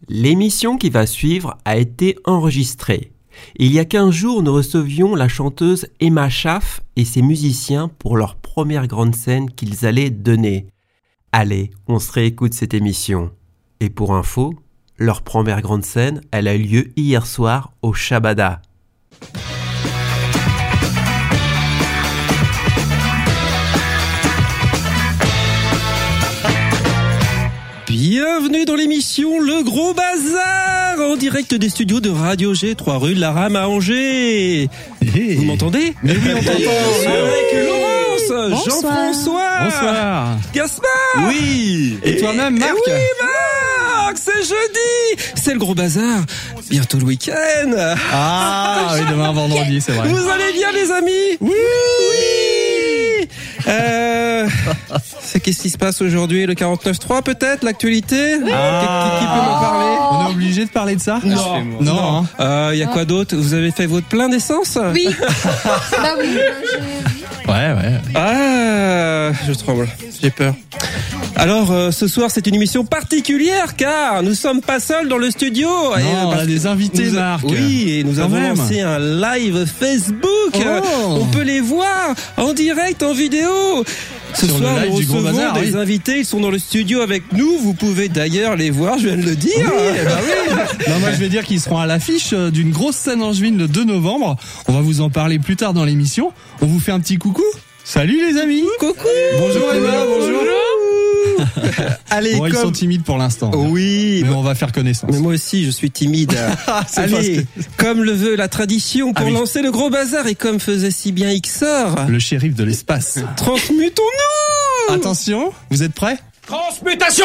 L'émission qui va suivre a été enregistrée. Il y a 15 jours, nous recevions la chanteuse Emma Schaff et ses musiciens pour leur première grande scène qu'ils allaient donner. Allez, on se réécoute cette émission. Et pour info, leur première grande scène, elle a eu lieu hier soir au Shabada. Bienvenue dans l'émission Le Gros Bazar, en direct des studios de Radio G, 3 rue de la Rame à Angers. Vous m'entendez ? Mais oui, on t'entend. Avec Laurence, Bonsoir. Jean-François, Bonsoir. Gaspard. Oui. Et toi-même, Marc. Oui, Marc, c'est jeudi. C'est le Gros Bazar. Bientôt le week-end. Ah, oui, demain vendredi, c'est vrai. Vous allez bien, les amis ? Oui. Qu'est-ce qui se passe aujourd'hui ? Le 49.3 peut-être, l'actualité ? Qui peut m'en parler ? On est obligé de parler de ça ? Non. Y a quoi d'autre ? Vous avez fait votre plein d'essence ? Oui. Bah oui. Ouais. Ah, je tremble, j'ai peur. Alors, ce soir, c'est une émission particulière car nous sommes pas seuls dans le studio. Non, on a des invités, Marc. Oui, et nous avons lancé un live Facebook. On peut les voir en direct, en vidéo. Ce Sur soir, le live nous du Gros recevons Bazar, des invités. Ils sont dans le studio avec nous. Vous pouvez d'ailleurs les voir, je viens de le dire. Oui. Non, moi, je vais dire qu'ils seront à l'affiche d'une grosse scène angevine le 2 novembre. On va vous en parler plus tard dans l'émission. On vous fait un petit coucou. Salut les amis. Coucou. Bonjour Emma, bonjour. Allez, Ils sont timides pour l'instant. Oui. Mais on va faire connaissance. Mais moi aussi, je suis timide. Allez, comme le veut la tradition, pour lancer le Gros Bazar et comme faisait si bien Ixor, Le shérif de l'espace. transmutons-nous. Attention, vous êtes prêts ? Transmutation.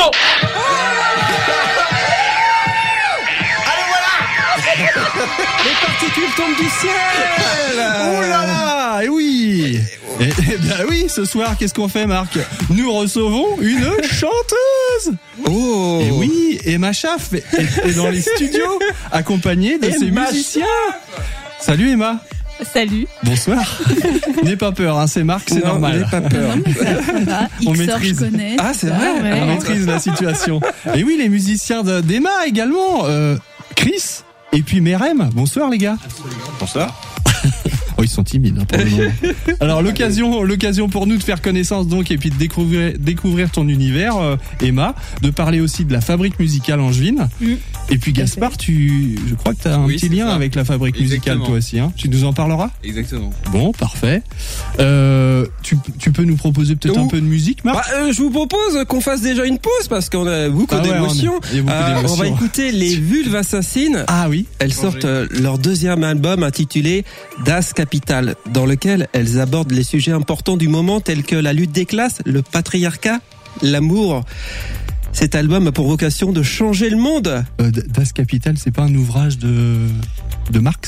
Les particules tombent du ciel. Oh là là, et oui. Et bien oui, ce soir, qu'est-ce qu'on fait, Marc ? Nous recevons une chanteuse. Oh. Et oui, Emma Schaff est dans les studios, accompagnée de ses Emma musiciens. Salut Emma. Salut. Bonsoir. N'aie pas peur, hein, c'est Marc, c'est Non, normal. n'aie pas peur. Ça va. On Ixor, maîtrise. je connais. Ah, c'est vrai. Ouais. On maîtrise la situation. Et oui, les musiciens d'Emma également. Chris et puis Merem. Bonsoir les gars. Bonsoir. Oh, ils sont timides hein, pour le moment. Alors l'occasion pour nous de faire connaissance donc et puis de découvrir ton univers, Emma, de parler aussi de la fabrique musicale angevine. Et puis Gaspard, je crois que tu as un petit lien avec la fabrique musicale toi aussi. Hein. Tu nous en parleras ? Exactement. Bon, parfait. Tu peux nous proposer peut-être un peu de musique, Marc ? Je vous propose qu'on fasse déjà une pause parce qu'on a beaucoup d'émotions. Il y a beaucoup d'émotions. On va écouter les Vulves Assassines. Ah oui. Elles sortent leur deuxième album intitulé Das Kapital, dans lequel elles abordent les sujets importants du moment tels que la lutte des classes, le patriarcat, l'amour. Cet album a pour vocation de changer le monde. Das Kapital, c'est pas un ouvrage de Marx ?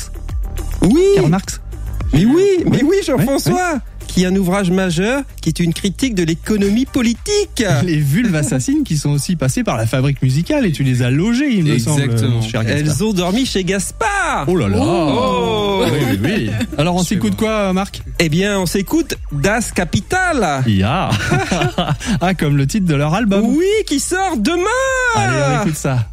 Oui. Karl Marx ? Mais oui, Jean-François. Ouais. Qui est un ouvrage majeur, qui est une critique de l'économie politique. Les Vulves Assassines qui sont aussi passées par la fabrique musicale et tu les as logées, il me semble, cher Gaspard. Elles ont dormi chez Gaspard. Oh là là. Oh. Oui. Alors on s'écoute quoi, Marc ? Eh bien, on s'écoute Das Kapital. Ya. Ah, comme le titre de leur album. Oui, qui sort demain. Allez, on écoute ça.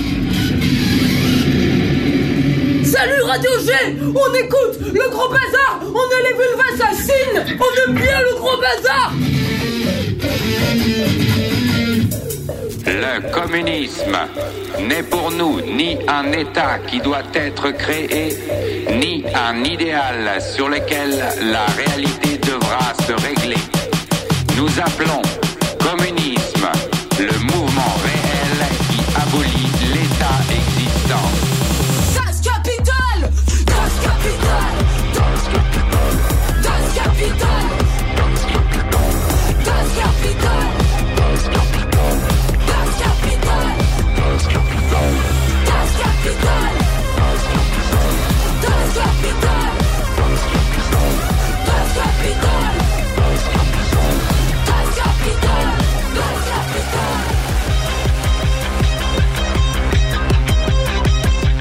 Salut Radio G, on écoute le Gros Bazar, on est les Vulves Assassines, on aime bien le Gros Bazar. Le communisme n'est pour nous ni un État qui doit être créé, ni un idéal sur lequel la réalité devra se régler. Nous appelons communisme le mouvement réel qui abolit l'État existant. Das Kapital, Das Kapital, Das Kapital, Das Kapital, Das Kapital, Das Kapital, Das Kapital, Das Kapital, Das Kapital, Das Kapital, Das Kapital, Das Kapital, Das Kapital, Das Kapital.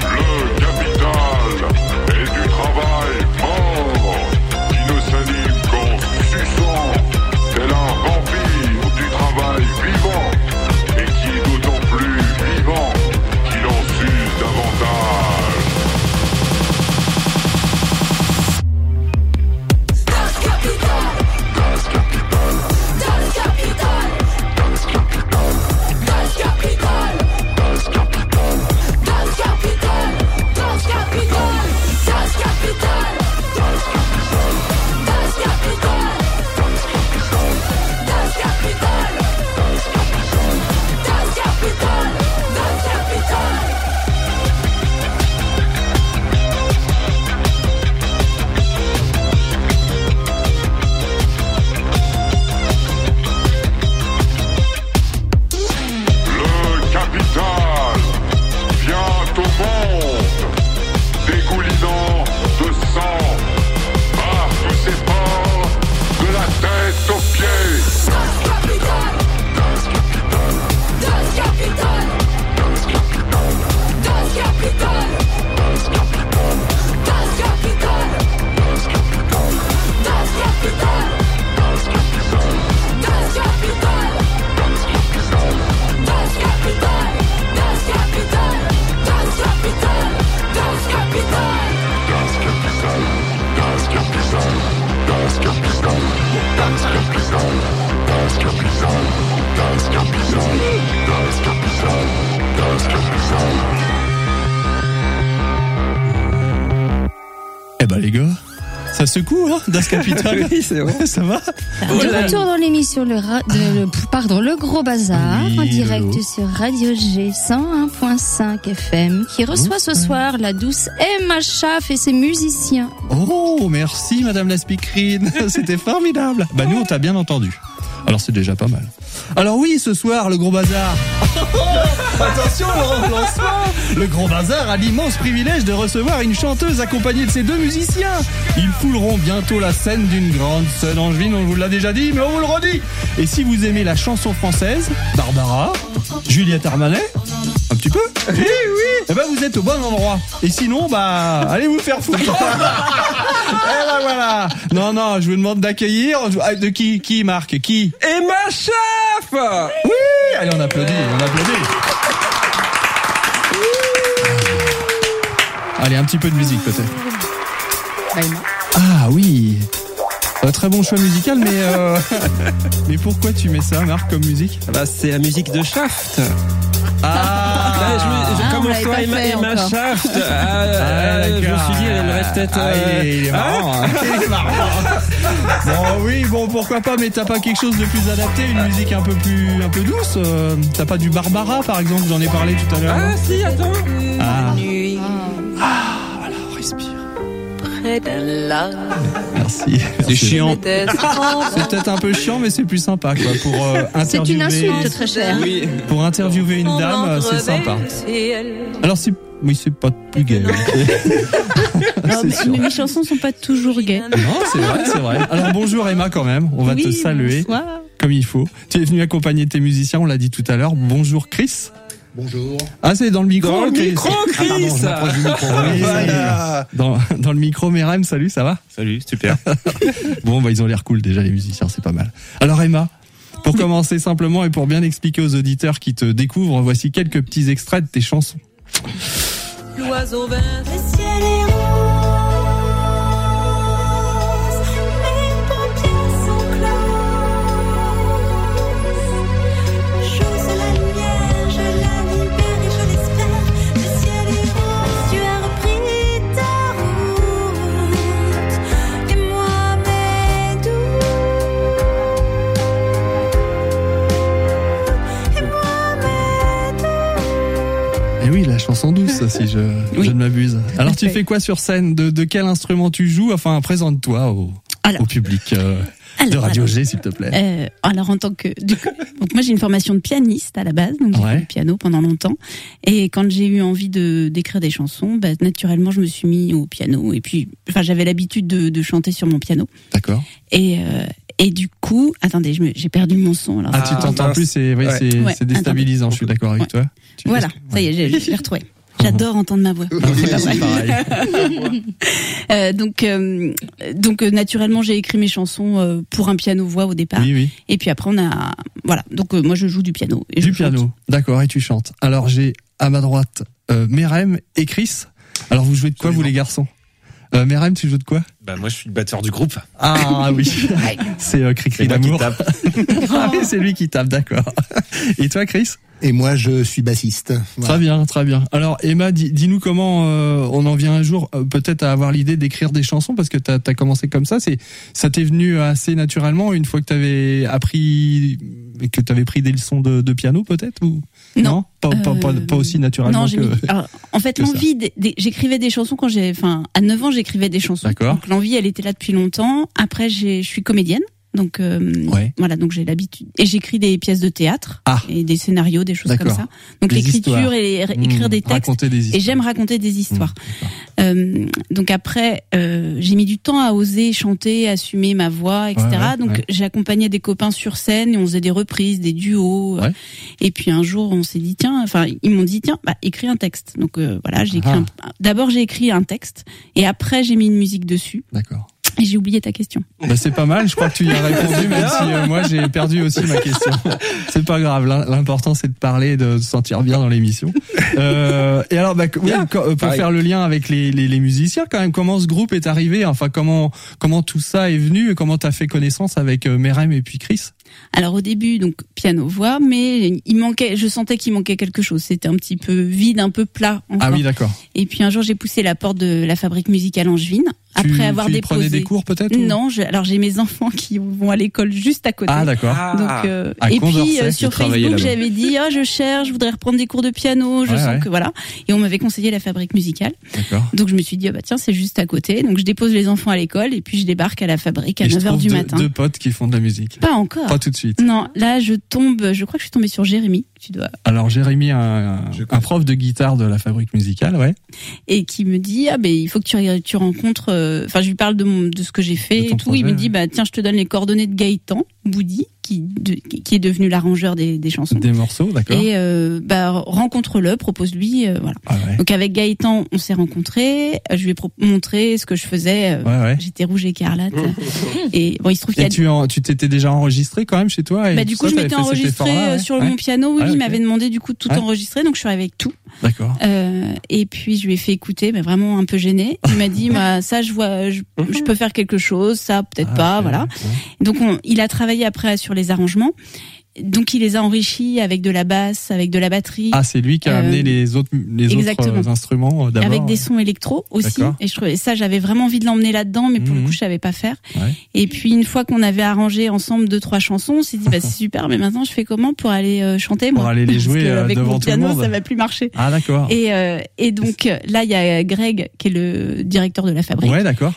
Ça secoue, hein, Das Kapital. Oui, c'est vrai. Ça va? De retour dans l'émission le Gros Bazar, Oui, en direct Lolo. sur Radio G 101.5 FM, qui reçoit ce soir la douce Emma Schaff et ses musiciens. Oh, merci Madame la speakerine, c'était formidable. Bah nous on t'a bien entendu. Alors c'est déjà pas mal. Alors oui, ce soir le Gros Bazar. Attention le lancement. Le Gros Bazar a l'immense privilège de recevoir une chanteuse accompagnée de ses 2 musiciens. Ils fouleront bientôt la scène d'une grande scène angevine, on vous l'a déjà dit, mais on vous le redit. Et si vous aimez la chanson française, Barbara, Juliette Armanet, un petit peu. Oui, oui. Eh ben vous êtes au bon endroit. Et sinon, bah allez vous faire foutre. Et ben voilà. Non, je vous demande d'accueillir. De qui marque? Qui? Emma Schaff. Oui. Allez, on applaudit. Allez, un petit peu de musique peut-être. Ah oui. Très bon choix musical, mais pourquoi tu mets ça, Marc, comme musique? Bah, c'est la musique de Shaft. Ah, Comme on l'avait pas fait Emma encore. Shaft. Je me suis dit, elle aimerait peut-être. il est marrant. Hein. Il est marrant. Bon, pourquoi pas, mais t'as pas quelque chose de plus adapté, une musique un peu douce? T'as pas du Barbara, par exemple, j'en ai parlé tout à l'heure. Ah, si, attends. Voilà, respire. Près d'un lac. Merci. C'est chiant. C'est peut-être un peu chiant, mais c'est plus sympa, quoi, pour C'est une interviewer. insulte très chère. Oui. Pour interviewer une dame, c'est sympa. Alors c'est pas plus gay. C'est sûr. Mais mes chansons sont pas toujours gays. Non, c'est vrai. Alors bonjour Emma quand même, on va te saluer Bonsoir. comme il faut. Tu es venu accompagner tes musiciens, on l'a dit tout à l'heure. Bonjour Chris. Bonjour. Ah, c'est dans le micro. Dans le Chris. micro, Chris. Ah, pardon, je m'approche du micro. Oui, Voilà. dans le micro, Merem, salut, ça va? Salut, super. Bon, bah ils ont l'air cool déjà les musiciens, c'est pas mal. Alors Emma, pour commencer simplement et pour bien expliquer aux auditeurs qui te découvrent, voici quelques petits extraits de tes chansons. L'oiseau vert. Le ciel est rose, mes paupières sont closes. J'ose la lumière, je la libère et je l'espère. Le ciel est rose, tu as repris ta route, et moi mes doutes, et moi mes doutes. Et oui, la chanson douce, si je ne m'abuse. Alors, tu fais quoi sur scène? De quel instrument tu joues? Enfin, présente-toi au public de Radio G, s'il te plaît. Alors en tant que donc moi j'ai une formation de pianiste à la base, donc j'ai fait du piano pendant longtemps. Et quand j'ai eu envie d'écrire des chansons, bah, naturellement je me suis mis au piano. Et puis, enfin j'avais l'habitude de chanter sur mon piano. D'accord. Et du coup, attendez, j'ai perdu mon son. Alors, tu t'entends plus, c'est déstabilisant. Je suis d'accord avec toi. Voilà, ça y est, je l'ai retrouvé. J'adore entendre ma voix. C'est pareil. Donc naturellement j'ai écrit mes chansons pour un piano-voix au départ. Oui. Et puis après donc moi je joue du piano. Et du je piano, chante. d'accord, et tu chantes. Alors j'ai à ma droite Merem et Chris. Alors vous jouez de quoi vous les garçons? Merem, tu joues de quoi? Bah moi je suis le batteur du groupe. Ah oui, c'est Cricri d'amour. Ah oui, c'est lui qui tape, d'accord. Et toi Chris? Et moi je suis bassiste. Voilà. Très bien. Alors Emma, dis-nous comment on en vient un jour peut-être à avoir l'idée d'écrire des chansons, parce que t'as commencé comme ça. Ça t'est venu assez naturellement une fois que t'avais appris et que t'avais pris des leçons de piano peut-être, ou non, pas aussi naturellement. Non, alors, en fait, l'envie, j'écrivais des chansons à 9 ans, j'écrivais des chansons. D'accord. Donc l'envie, elle était là depuis longtemps. Après, je suis comédienne. Donc voilà, donc j'ai l'habitude et j'écris des pièces de théâtre et des scénarios, des choses comme ça. Donc des l'écriture histoires. Et écrire des textes, et j'aime raconter des histoires. Donc après j'ai mis du temps à oser chanter, assumer ma voix, etc. Donc j'ai accompagné des copains sur scène et on faisait des reprises, des duos. Et puis un jour on s'est dit ils m'ont dit écris un texte. Donc voilà, d'abord j'ai écrit un texte et après j'ai mis une musique dessus. D'accord. Et j'ai oublié ta question. Bah c'est pas mal, je crois que tu y as répondu, même si moi j'ai perdu aussi ma question. C'est pas grave, l'important c'est de parler et de se sentir bien dans l'émission. Et alors pour faire le lien avec les musiciens quand même, comment ce groupe est arrivé, enfin comment tout ça est venu et comment t'as fait connaissance avec Merem et puis Chris? Alors au début, donc piano-voix, mais je sentais qu'il manquait quelque chose. C'était un petit peu vide, un peu plat encore. Ah oui, d'accord. Et puis un jour, j'ai poussé la porte de la fabrique musicale angevine. Après avoir déposé. Tu prenais des cours peut-être? Non, alors j'ai mes enfants qui vont à l'école juste à côté. Ah d'accord. Donc et puis sur Facebook, j'avais dit je voudrais reprendre des cours de piano, je sens que voilà. Et on m'avait conseillé la fabrique musicale. D'accord. Donc je me suis dit tiens, c'est juste à côté. Donc je dépose les enfants à l'école et puis je débarque à la fabrique à 9h du matin. Deux potes qui font de la musique. Pas encore. Pas tout de suite. Non, là je crois que je suis tombée sur Jérémy. Tu dois. Alors Jérémy, un prof de guitare de la fabrique musicale, ouais. Et qui me dit il faut que tu rencontres. Enfin, je lui parle de ce que j'ai fait et tout. Projet, il me dit tiens, je te donne les coordonnées de Gaëtan Boudy qui est devenu l'arrangeur des chansons. Des morceaux, d'accord. Et rencontre-le, propose-lui, voilà. Ah ouais. Donc avec Gaëtan, on s'est rencontrés. Je lui ai montré ce que je faisais. J'étais rouge écarlate. Et bon, il se trouve qu'il y a. Tu t'étais déjà enregistré quand même chez toi. Et du coup, je m'étais enregistré sur mon piano. Oui, il m'avait demandé du coup de tout enregistrer, donc je suis arrivée avec tout. D'accord. Et puis je lui ai fait écouter, mais vraiment un peu gênée. Il m'a dit ça, je vois, je peux faire quelque chose, ça peut-être pas, voilà. Donc il a travaillé après sur les arrangements. Donc il les a enrichis avec de la basse, avec de la batterie. Ah, c'est lui qui a amené les autres instruments d'abord. Avec des sons électro aussi. D'accord. Et je trouvais ça, j'avais vraiment envie de l'emmener là-dedans, mais pour le coup, je savais pas faire. Ouais. Et puis une fois qu'on avait arrangé ensemble 2-3 chansons, on s'est dit c'est super, mais maintenant je fais comment pour aller chanter moi? Pour aller les jouer avec devant mon tout le piano, monde. ça va plus marcher. Ah d'accord. Et donc là il y a Greg qui est le directeur de la fabrique. Ouais, d'accord.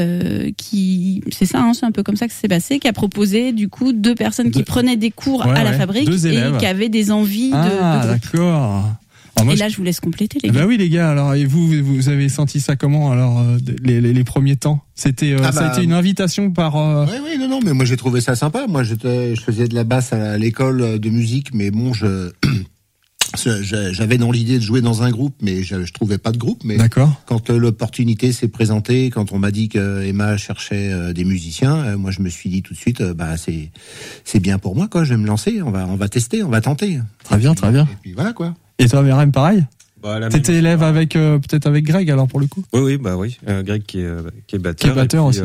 Qui c'est ça, c'est un peu comme ça que ça s'est passé, qui a proposé du coup 2 personnes qui prenaient des cours à la fabrique. Et qui avait des envies de d'accord. Alors, là, je vous laisse compléter, les gars. Bah oui, les gars. Alors, et vous avez senti ça comment, alors, les premiers temps? C'était, ça a été une invitation par, Oui, non, mais moi, j'ai trouvé ça sympa. Moi, je faisais de la basse à l'école de musique, mais bon, j'avais dans l'idée de jouer dans un groupe, mais je trouvais pas de groupe. Mais quand l'opportunité s'est présentée, quand on m'a dit que Emma cherchait des musiciens, moi je me suis dit tout de suite, c'est bien pour moi, quoi. Je vais me lancer, on va tester, on va tenter. Très bien. Et puis voilà, quoi. Et toi, Mérem, pareil? T'étais élève avec peut-être avec Greg alors pour le coup? Oui, Greg qui est batteur. Qui est batteur aussi.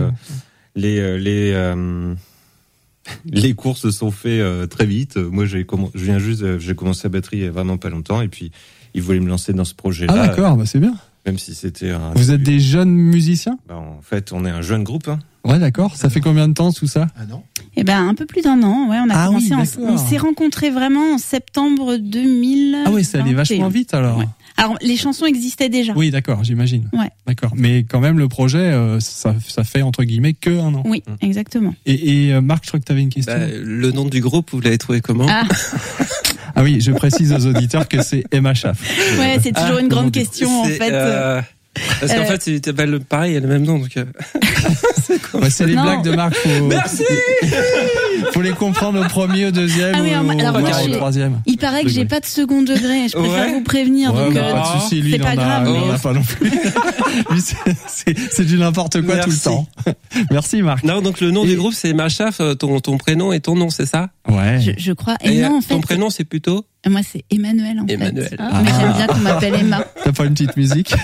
Les cours se sont faits très vite. Moi, j'ai commencé la batterie il y a vraiment pas longtemps, et puis il voulait me lancer dans ce projet-là. Ah d'accord, c'est bien. Même si c'était Vous êtes des jeunes musiciens? En fait, on est un jeune groupe. Hein. Ouais, d'accord. Ça fait combien de temps tout ça? Ah non. Un peu plus d'1 an. Ouais, on a commencé. On s'est rencontrés vraiment en septembre 2000. Ah oui, ça allait vachement vite alors. Ouais. Alors les chansons existaient déjà. Oui, d'accord, j'imagine. Ouais. D'accord, mais quand même le projet, ça fait entre guillemets que 1 an. Oui, exactement. Et Marc, je crois que tu avais une question. Le nom du groupe, vous l'avez trouvé comment? Ah oui, je précise aux auditeurs que c'est Emma Schaff. Ouais, c'est toujours une grande question en fait. Parce qu'en fait, tu t'appelles pareil, il y a le même nom, donc. C'est les blagues de Marc. Merci. Faut les comprendre au premier, au deuxième, au troisième. Il paraît que j'ai pas de second degré. Je préfère vous prévenir. Donc, pas de souci, lui, c'est pas grave. Il en a pas non plus. Lui, c'est du n'importe quoi tout le temps. Merci, Marc. Non, donc le nom du groupe, c'est Emma Schaff, ton prénom et ton nom, c'est ça? Ouais. Je crois. Et non, en fait. Ton prénom, c'est plutôt? Moi, c'est Emmanuel, en fait. Ah. Mais j'aime bien qu'on m'appelle Emma. T'as pas une petite musique?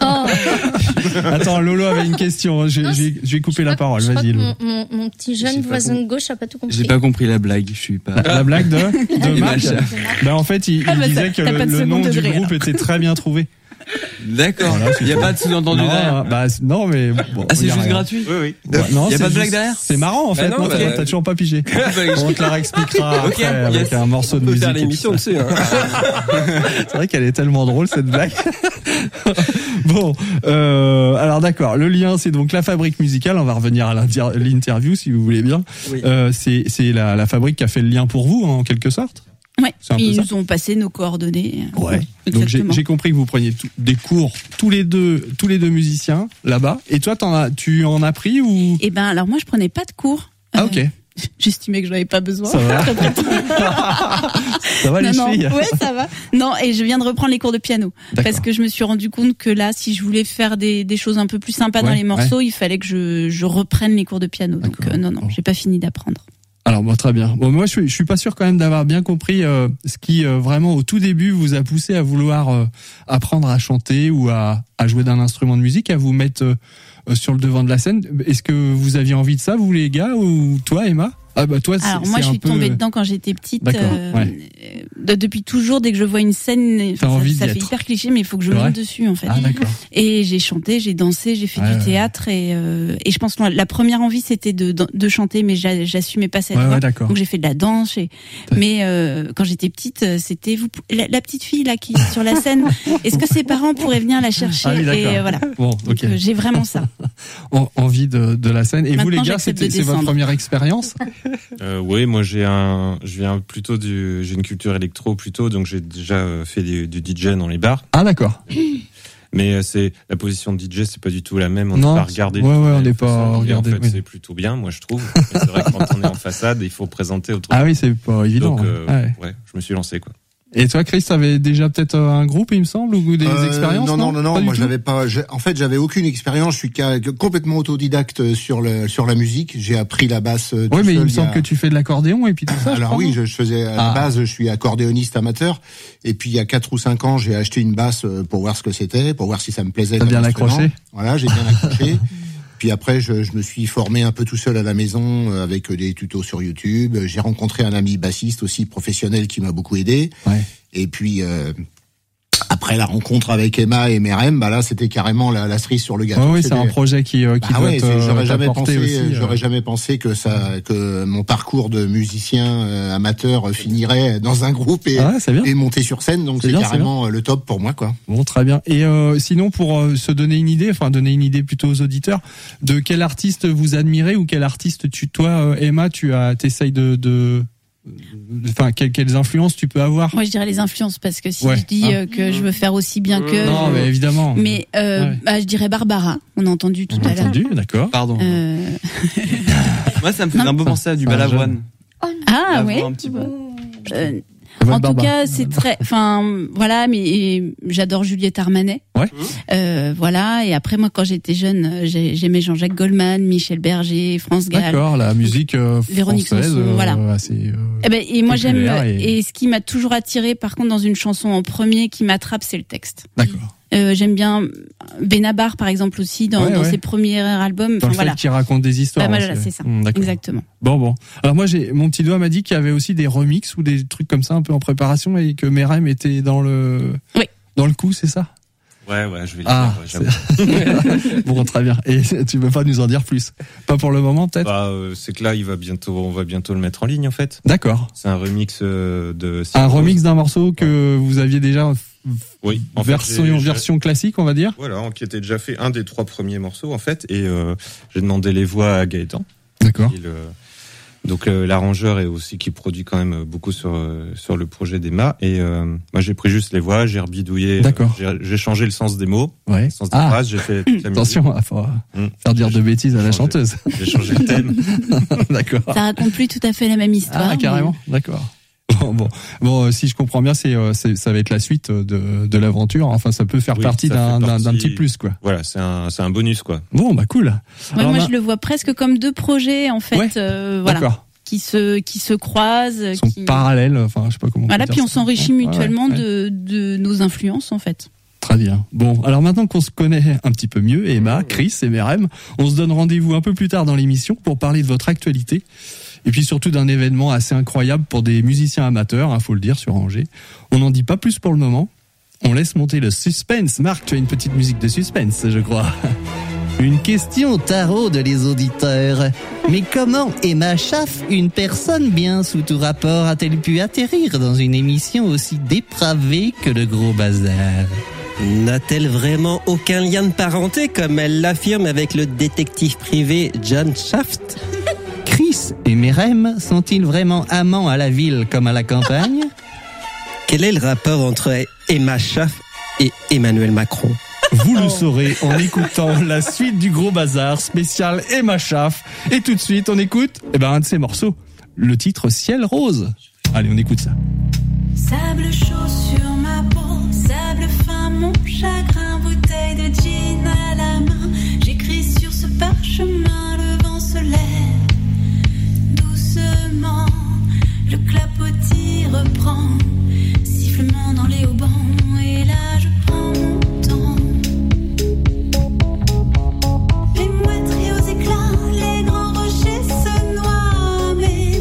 Attends, Lolo avait une question. Je vais couper la parole. Vas-y, Lolo. Mon petit jeune voisin de gauche a pas tout compris. J'ai pas compris la blague. Je suis pas. La blague de Marc? En fait, il disait que le nom du groupe était très bien trouvé. D'accord. Il y a pas de sous-entendu derrière. Non, mais bon. C'est juste gratuit. Oui. Non, il y a pas de blague derrière. C'est marrant en fait. Non, t'as toujours pas pigé. On te la réexpliquera après avec un morceau de musique. On peut faire l'émission dessus. C'est vrai qu'elle est tellement drôle cette blague. Bon, alors d'accord. Le lien, c'est donc la fabrique musicale. On va revenir à l'interview si vous voulez bien. Oui. C'est la fabrique qui a fait le lien pour vous en quelque sorte. Ouais, ils nous ont passé nos coordonnées. Ouais. Donc j'ai compris que vous preniez des cours tous les deux musiciens là-bas. Et toi, tu en as pris ou? Alors moi je prenais pas de cours. Ah ok. J'estimais que j'en avais pas besoin. Ça va. Ça va les filles. Ouais, ça va. Non, et je viens de reprendre les cours de piano. D'accord. Parce que je me suis rendu compte que là, si je voulais faire des choses un peu plus sympas dans les morceaux, il fallait que je reprenne les cours de piano. Donc non, j'ai pas fini d'apprendre. Alors très bien. Bon, moi je suis pas sûr quand même d'avoir bien compris ce qui vraiment au tout début vous a poussé à vouloir apprendre à chanter ou à jouer d'un instrument de musique, à vous mettre sur le devant de la scène. Est-ce que vous aviez envie de ça, vous les gars, ou toi, Emma? Ah bah toi, alors moi, je suis tombée dedans quand j'étais petite. Depuis toujours, dès que je vois une scène, ça fait hyper cliché, mais il faut que je monte dessus en fait. Ah d'accord. Et j'ai chanté, j'ai dansé, j'ai fait du théâtre et je pense que la première envie c'était de chanter, mais j'assumais pas cette voix. Donc j'ai fait de la danse. Mais quand j'étais petite, c'était la petite fille là qui est sur la scène. Est-ce que ses parents pourraient venir la chercher? Et voilà. Bon, donc, j'ai vraiment ça. Envie de la scène. Et maintenant, vous les gars, c'est votre première expérience? Oui, moi j'ai une culture électro plutôt, donc j'ai déjà fait du DJ dans les bars. Ah d'accord. Mais c'est la position de DJ, c'est pas du tout la même. On n'est pas regardé. On n'est pas regardé. En fait, c'est plutôt bien, moi je trouve. C'est vrai que quand on est en façade, il faut présenter autre chose. Ah oui, c'est pas évident. Donc je me suis lancé quoi. Et toi, Chris, t'avais déjà peut-être un groupe, il me semble, ou des expériences? Non. Moi, j'avais pas. En fait, j'avais aucune expérience. Je suis complètement autodidacte sur la musique. J'ai appris la basse. Oui, mais il me semble que tu fais de l'accordéon et puis tout ça. Alors oui, je faisais à la base. Je suis accordéoniste amateur. Et puis il y a 4 ou 5 ans, j'ai acheté une basse pour voir ce que c'était, pour voir si ça me plaisait. T'as bien accroché. Voilà, j'ai bien accroché. Puis après, je me suis formé un peu tout seul à la maison avec des tutos sur YouTube. J'ai rencontré un ami bassiste aussi professionnel qui m'a beaucoup aidé. Ouais. Et puis après la rencontre avec Emma et Merem, bah là c'était carrément la cerise sur le gâteau. Oui, c'est un projet qui doit j'aurais jamais pensé que mon parcours de musicien amateur finirait dans un groupe et monter sur scène. Donc c'est carrément le top pour moi quoi. Bon, très bien. Et sinon pour se donner une idée plutôt aux auditeurs, de quel artiste vous admirez ou quel artiste toi Emma t'essayes quelles influences tu peux avoir? Moi, je dirais les influences parce que si je dis que je veux faire aussi bien que. Non, mais évidemment. Mais je dirais Barbara. On a entendu tout à l'heure. D'accord. Pardon. Moi, ça me fait un peu penser à du Balavoine. Ah ouais. Un petit peu. En tout cas, c'est très, voilà, mais j'adore Juliette Armanet. Ouais. Voilà. Et après, moi, quand j'étais jeune, j'aimais Jean-Jacques Goldman, Michel Berger, France Gall. D'accord, la musique Véronique Sanson, voilà. Assez, et moi, j'aime. Et ce qui m'a toujours attiré, par contre, dans une chanson en premier, qui m'attrape, c'est le texte. D'accord. J'aime bien Benabar par exemple aussi dans ses premiers albums. Dans le fait qu'il raconte des histoires. Voilà, c'est ça. Exactement. Bon. Alors moi mon petit doigt m'a dit qu'il y avait aussi des remixes ou des trucs comme ça un peu en préparation et que Merem était dans le coup, c'est ça? Ouais, je vais le dire. Bon, très bien. Et tu veux pas nous en dire plus? Pas pour le moment, peut-être? C'est que là, on va bientôt le mettre en ligne, en fait. D'accord. C'est un remix remix d'un morceau que vous aviez déjà. Oui. Version classique, on va dire. Voilà, qui était déjà fait un des 3 premiers morceaux, en fait. Et j'ai demandé les voix à Gaëtan. D'accord. Donc l'arrangeur est aussi qui produit quand même beaucoup sur le projet d'Emma et moi j'ai pris juste les voix, j'ai rebidouillé, j'ai changé le sens des mots, le sens des phrases, j'ai fait toute la musique. Attention, à faire dire de bêtises à la chanteuse. J'ai changé le thème. D'accord. Ça raconte plus tout à fait la même histoire. Ah carrément, d'accord. Bon, si je comprends bien, ça va être la suite de l'aventure. Enfin, ça peut faire partie d'un petit plus, quoi. Voilà, c'est un bonus, quoi. Bon, cool. Alors, moi, je le vois presque comme 2 projets, en fait. Voilà. Qui se croisent. Ils sont parallèles. Enfin, je sais pas comment. Voilà, puis on s'enrichit mutuellement de nos influences, en fait. Très bien. Bon, alors maintenant qu'on se connaît un petit peu mieux, Emma, Chris et Merem, on se donne rendez-vous un peu plus tard dans l'émission pour parler de votre actualité. Et puis surtout d'un événement assez incroyable pour des musiciens amateurs, faut le dire, sur Angers. On n'en dit pas plus pour le moment. On laisse monter le suspense. Marc, tu as une petite musique de suspense, je crois. Une question tarot de les auditeurs. Mais comment Emma Schaff, une personne bien sous tout rapport, a-t-elle pu atterrir dans une émission aussi dépravée que le Gros Bazar? N'a-t-elle vraiment aucun lien de parenté, comme elle l'affirme avec le détective privé John Shaft? Chris et Merem sont-ils vraiment amants à la ville comme à la campagne? Quel est le rapport entre Emma Schaff et Emmanuel Macron? Vous le saurez en écoutant la suite du Gros Bazar spécial Emma Schaff. Et tout de suite, on écoute un de ses morceaux, le titre Ciel Rose. Allez, on écoute ça. Sable chaud sur ma peau, sable fin mon chagrin, bouteille de gin à la main. J'écris sur ce parchemin, le vent se lève doucement. Le clapotis reprend, sifflement dans les haubans. Et là je prends mon temps. Les mouettes rient aux éclats, les grands rochers se noient. Mais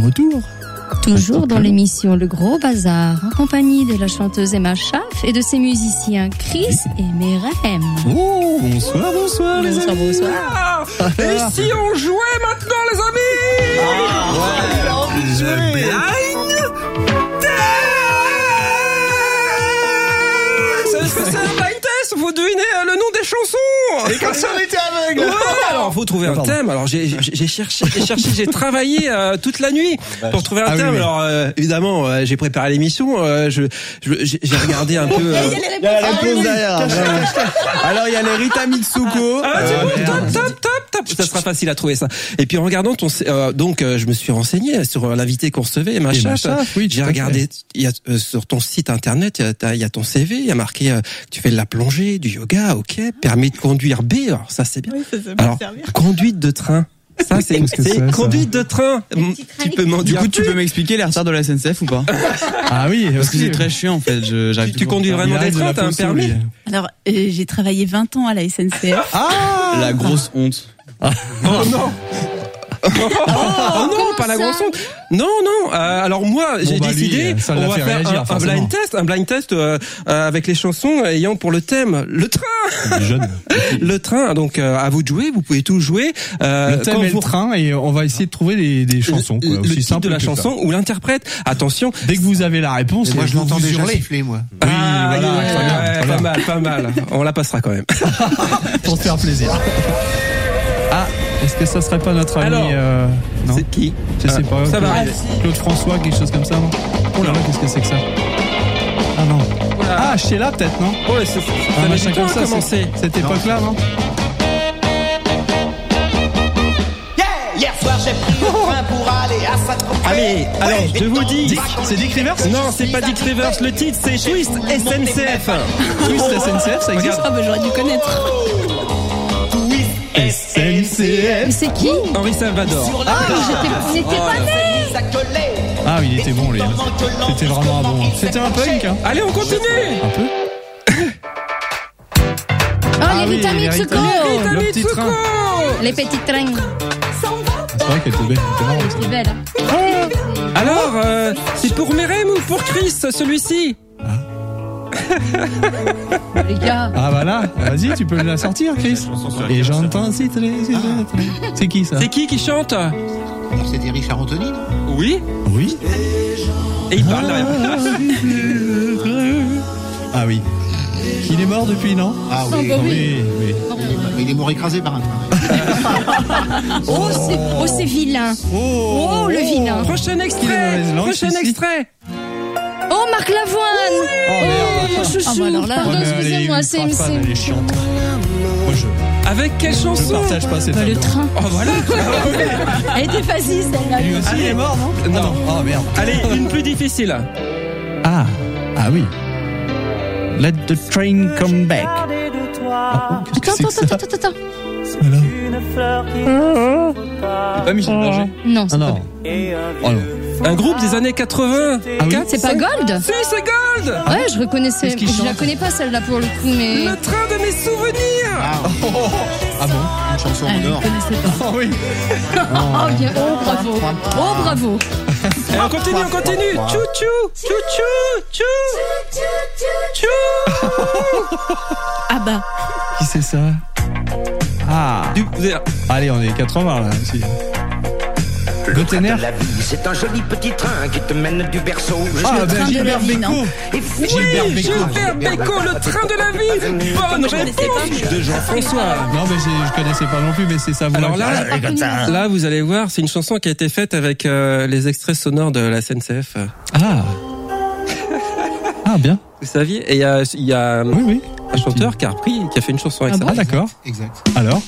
retour. Toujours dans l'émission Le Gros Bazar, en compagnie de la chanteuse Emma Schaff et de ses musiciens Chris et Merem. Oh, bonsoir les amis. Bonsoir. Et si on jouait maintenant, les amis? Le blind test. C'est un blind test. Faut deviner le nom des chansons. Et comme ça, on était aveugle. Ouais, alors faut trouver un thème. Alors j'ai cherché, j'ai travaillé toute la nuit pour trouver un thème. Oui. Alors évidemment, j'ai préparé l'émission. J'ai regardé un peu. Il y a la réponse derrière. Alors il y a les Rita Mitsuko. Top. Ça sera facile à trouver ça. Et puis en regardant donc je me suis renseigné sur l'invité qu'on recevait, Emma Schaff. Oui, j'ai regardé. Il y a sur ton site internet, il y a ton CV. Il y a marqué que tu fais de la plongée, du yoga, ok. Permis de conduire B. Alors ça c'est bien. Oui, ça alors conduite de train. Ça, c'est conduite de train. Tu peux m'en dire. Du coup, tu peux m'expliquer les retards de la SNCF ou pas? Ah oui, parce que c'est très chiant en fait. Tu conduis vraiment des trains, t'as un permis? Alors, j'ai travaillé 20 ans à la SNCF. Ah, la grosse honte. Oh non. Oh non, pas la grosse honte. Non. Alors moi, j'ai décidé, on va faire un blind test avec les chansons ayant pour le thème le train. Le train. Donc à vous de jouer. Vous pouvez tout jouer. Le thème est le train et on va essayer de trouver des chansons. Quoi, le aussi titre simple de la chanson ou l'interprète. Attention. Dès que vous avez la réponse, moi je l'entends déjà siffler, moi. Oui, voilà. Pas mal. On la passera quand même. Pour te faire plaisir. Ah, est-ce que ça serait pas notre ami non. C'est qui? Je sais pas. Ça va. Claude François, quelque chose comme ça, non? Oh là là, qu'est-ce que c'est que ça? Ah non. Ah, Sheila peut-être, non? Ouais, ça met du temps à commencer. Cette époque-là, non? Hier soir j'ai pris le train pour aller à Saint-Tropez. Allez, alors je vous dis. C'est Dick Rivers? Non, c'est pas Dick Rivers. Le titre c'est Twist SNCF. Twist SNCF, ça existe? Ah bah j'aurais dû connaître. SNCF. Mais c'est qui? Henri Salvador. Ah, j'étais pas né. Ah, il était bon, lui. C'était vraiment un bon. C'était un punk, hein. Allez, on continue. Un peu. Oh, les Rita Mitsuko. Le petit train. Les petits trains. C'est vrai qu'elle était belle. Elle était belle. Alors, c'est pour Merem ou pour Chris, celui-ci? Les gars. Ah voilà, vas-y, tu peux la sortir, Chris. Et j'entends citrer. C'est qui ça? C'est qui chante? Alors c'était Richard Anthony, non? Oui. Et il parle derrière. Ah oui. Il est mort depuis, non? Ah oui. Il est mort écrasé par un train. Oh, c'est vilain. Oh, le vilain. Prochain extrait. Oh, Marc Lavoine. Oh, mon chouchou. Pardon, excusez-moi, c'est elle est chiante. Avec quelle chanson? Je partage pas cette le train. Oh voilà. Elle était facile, celle-là. Lui aussi, il est mort, non? Non. Oh merde. Allez, une plus difficile. Ah oui. Let the train come back. Attends. C'est pas Michel Berger? Non, c'est pas. Oh non. Un groupe des années 80. Ah oui? C'est pas Gold? Si, c'est Gold. Ouais, je reconnaissais. Je la connais pas celle-là pour le coup, mais. Le train de mes souvenirs. Ah bon? Une chanson en or. Oh oui. Oh bien. Oh bravo. Et on continue. Chou. Ah bah. Qui c'est ça? Ah. Allez, on est 80 là aussi. Le train de la vie, c'est un joli petit train qui te mène du berceau. Gilbert Bécaud. Gilbert Bécaud, le train de la vie. Bonne réponse de Jean-François. Non, mais je connaissais pas non plus, mais c'est ça. Alors là, vous allez voir, c'est une chanson qui a été faite avec les extraits sonores de la SNCF. Ah, bien. Vous saviez? Et il y a oui. un chanteur qui a fait une chanson avec ça. Ah, d'accord. Exact. Alors?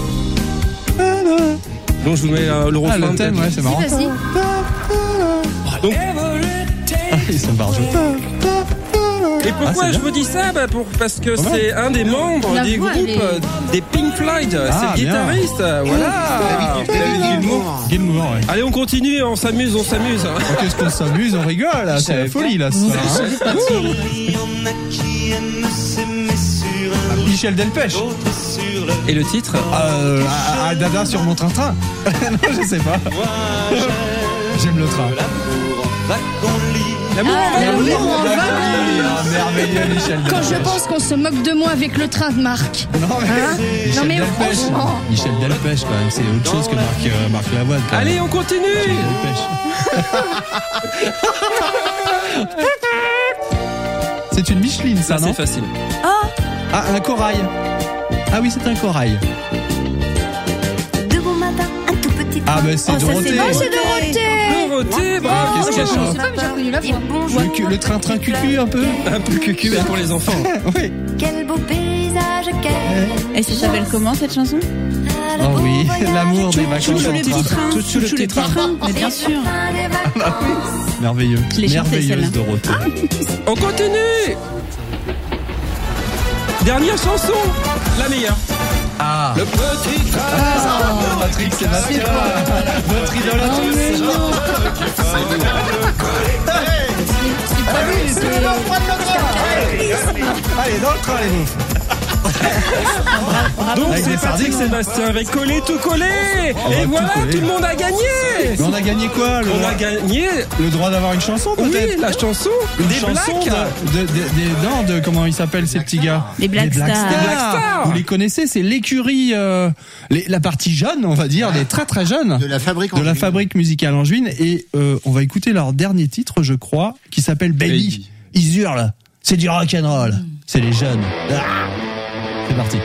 Donc je vous mets le refrain. Le thème, ouais, c'est marrant. Vas-y. Donc, ils sont barjots. et pourquoi je vous dis ça? Parce que c'est un des membres du groupe des Pink Floyd. C'est le guitariste. Voilà. Gilmour, ouais. Allez, on continue, on s'amuse. Qu'est-ce qu'on s'amuse, on rigole là, c'est la folie là. Michel Delpech. Et le titre? Dada sur mon train-train. Non, je sais pas. J'aime le train. L'amour en wagon. Merveilleux, Michel Delpech. Quand je pense qu'on se moque de moi avec le train de Marc. Non mais franchement. Michel Delpech quand même, c'est autre chose que Marc Lavoine. Allez, on continue. C'est une Micheline, ça, non? C'est facile. Ah, un corail. Ah oui, c'est un corail. De bon matin, un tout petit. Ah bah c'est Dorothée. C'est Dorothée. Dorothée, bravo. Qu'est-ce qu'elle chante? C'est comme j'ai reconnu la voix. Le train cucu un peu. Un peu cucu pour les enfants. Oui. Quel beau paysage, quel. Et ça s'appelle comment cette chanson? Oh oui, l'amour des vacances. Chouchou le petit train. Chouchou le petit train. Mais bien sûr. Merveilleux. Je l'ai chantée, celle-là. Merveilleuse Dorothée. On continue. Dernière chanson, la meilleure. Ah. Le petit train. Patrick Sébastien. Notre idole à tous. C'est pas lui, c'est le Allez, dans le train, les meufs. Donc c'est Patrick Sébastien avec collé, tout collé. Et voilà, tout le monde a gagné. Mais on a gagné quoi? On a gagné le droit d'avoir une chanson, peut-être. Oui, la chanson. Une chanson de comment ils s'appellent ces petits gars? Les Black Stars. Vous les connaissez? C'est l'écurie, la partie jeune, on va dire, les très très jeunes. De la fabrique musicale angevine. Et on va écouter leur dernier titre, je crois, qui s'appelle Baby. Ils hurlent. C'est du rock'n'roll. C'est les jeunes. Ah, c'est parti.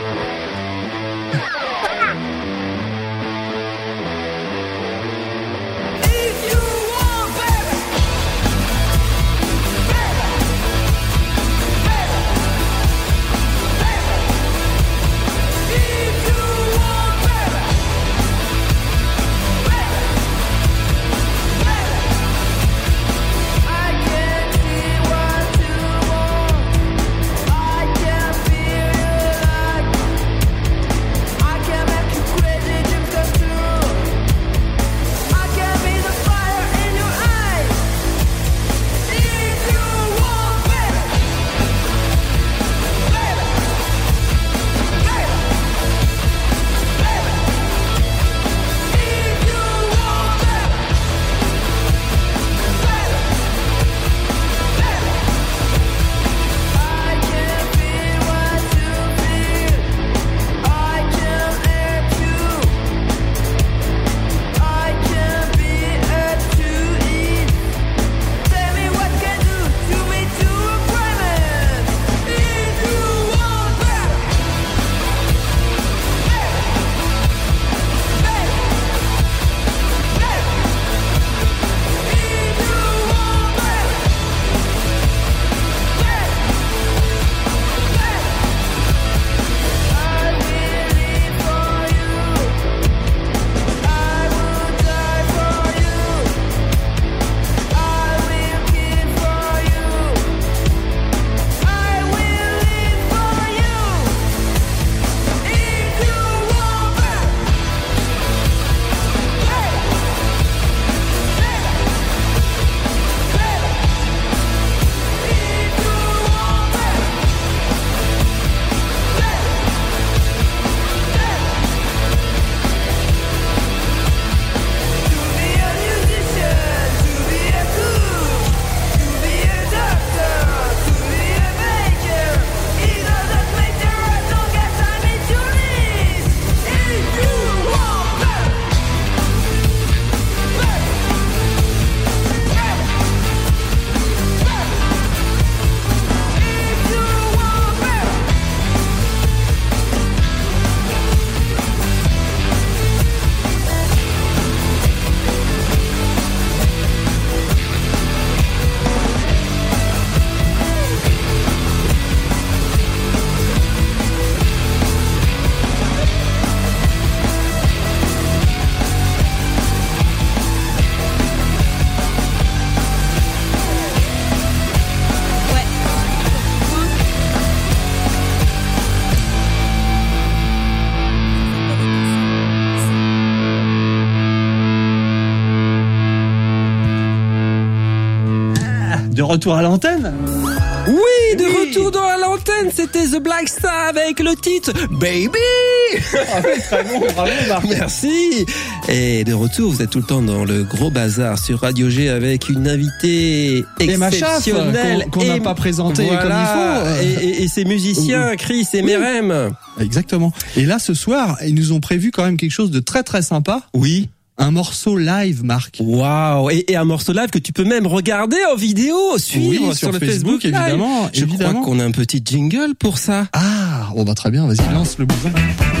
De retour à l'antenne. Oui, de retour dans l'antenne, c'était The Black Star avec le titre Baby. Très bon, bravo Marc. Merci. Et de retour, vous êtes tout le temps dans le Gros Bazar sur Radio G avec une invitée exceptionnelle qu'on n'a pas présentée comme il faut. Et ses musiciens, Chris et Merem. Exactement. Et là, ce soir, ils nous ont prévu quand même quelque chose de très très sympa. Oui. Un morceau live, Marc. Waouh. Et un morceau live que tu peux même regarder en vidéo, suivre sur le Facebook évidemment. Je crois qu'on a un petit jingle pour ça. Ah, bon bah très bien, vas-y, lance le bousin.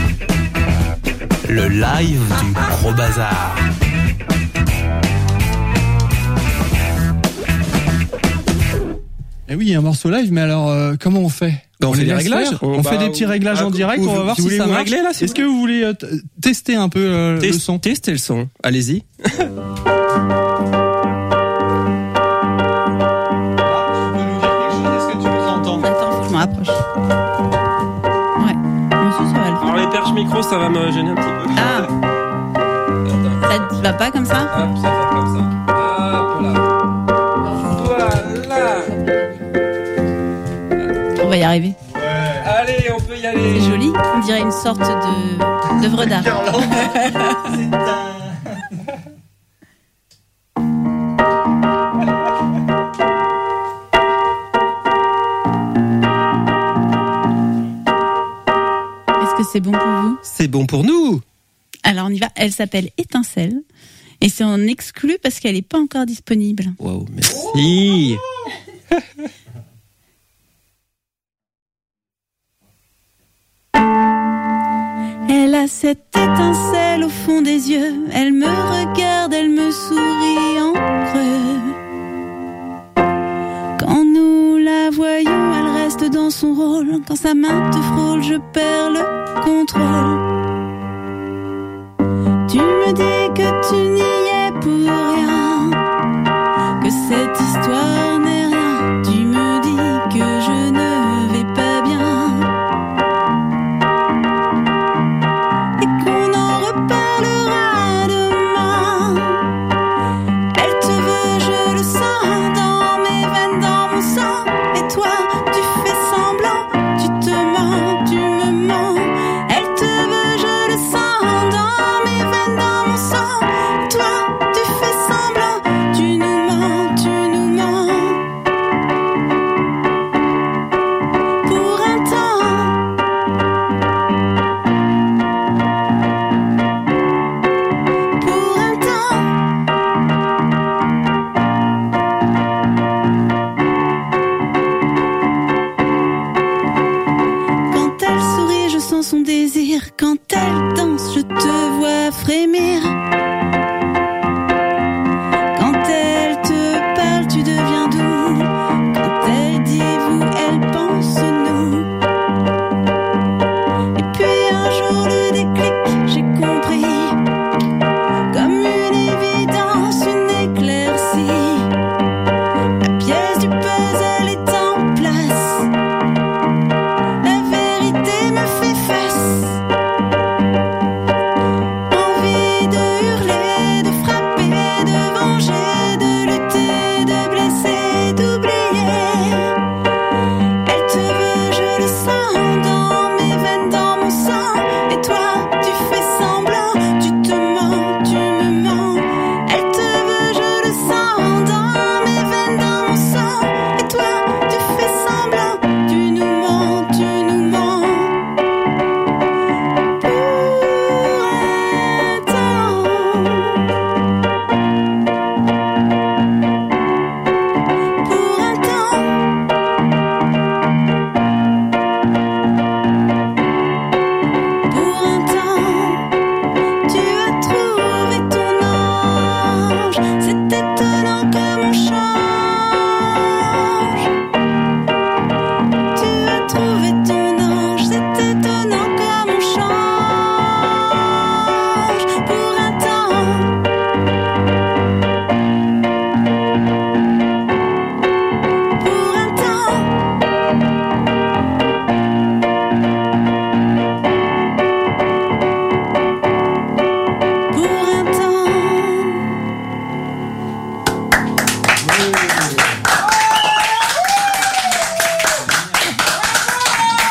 Le live du Gros Bazar. Eh oui, un morceau live, mais alors comment on fait? On fait des réglages. On fait des petits réglages en direct. On va voir si ça marche. Est-ce que vous voulez tester un peu le son? Tester le son. Allez-y. Approche. Ouais. Moi aussi, ça va le faire. Alors les perches micro, ça va me gêner un petit peu. Ah. Ça te va pas comme ça? Hop, ça va comme ça. Hop là. Voilà. On va y arriver. Ouais. Allez, on peut y aller. C'est joli. On dirait une sorte d'œuvre d'art. C'est bon pour vous? C'est bon pour nous. Alors on y va. Elle s'appelle Étincelle et c'est en exclu parce qu'elle n'est pas encore disponible. Waouh, merci. Elle a cette étincelle au fond des yeux. Elle me regarde, elle me sourit en creux. Quand nous la voyons, elle reste dans son rôle. Quand sa main te frôle, je perds le contrôle. Tu me dis que tu n'y es pour rien, que cette histoire n'est rien. Tu me dis que je ne vais pas bien et qu'on en reparlera demain. Elle te veut, je le sens dans mes veines, dans mon sang. Et toi, tu fais semblant, tu te mens, tu me mens. Elle te veut, je le sens dans mes veines, dans mon sang. Toi, tu fais semblant, tu nous mens, tu nous mens. Pour un temps, pour un temps. Quand elle sourit, je sens son désir. Quand elle danse, je te vois frémir. Quand elle te parle, tu deviens doux. Quand elle dit vous, elle pense nous. Et puis un jour le déclic, j'ai compris. Comme une évidence, une éclaircie. La pièce du puzzle est en place. La vérité me fait face. Envie de hurler.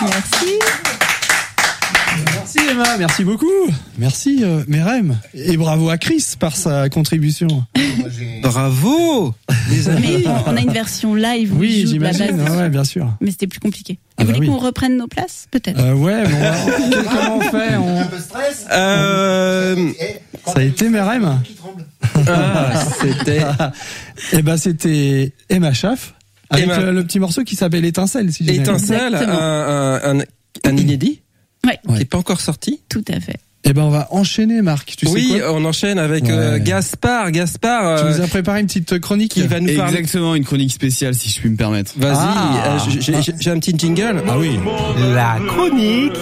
Merci. Merci Emma, merci beaucoup. Merci Merem. Et bravo à Chris par sa contribution. Bravo. Mais on a une version live. Oui, j'imagine. Ouais, bien sûr. Mais c'était plus compliqué. Vous voulez qu'on reprenne nos places, peut-être? Ouais, mais comment on fait? Un peu stress. Ça a été Merem. C'était Emma Schaff avec le petit morceau qui s'appelle Étincelle. Si j'ai Étincelle, un inédit. Ouais. Qui n'est pas encore sorti. Tout à fait. On va enchaîner, Marc. Tu sais quoi on enchaîne avec Gaspard. Gaspard, tu nous as préparé une petite chronique qui va nous parler. Exactement, une chronique spéciale, si je puis me permettre. Vas-y, j'ai un petit jingle. Ah oui. La chronique.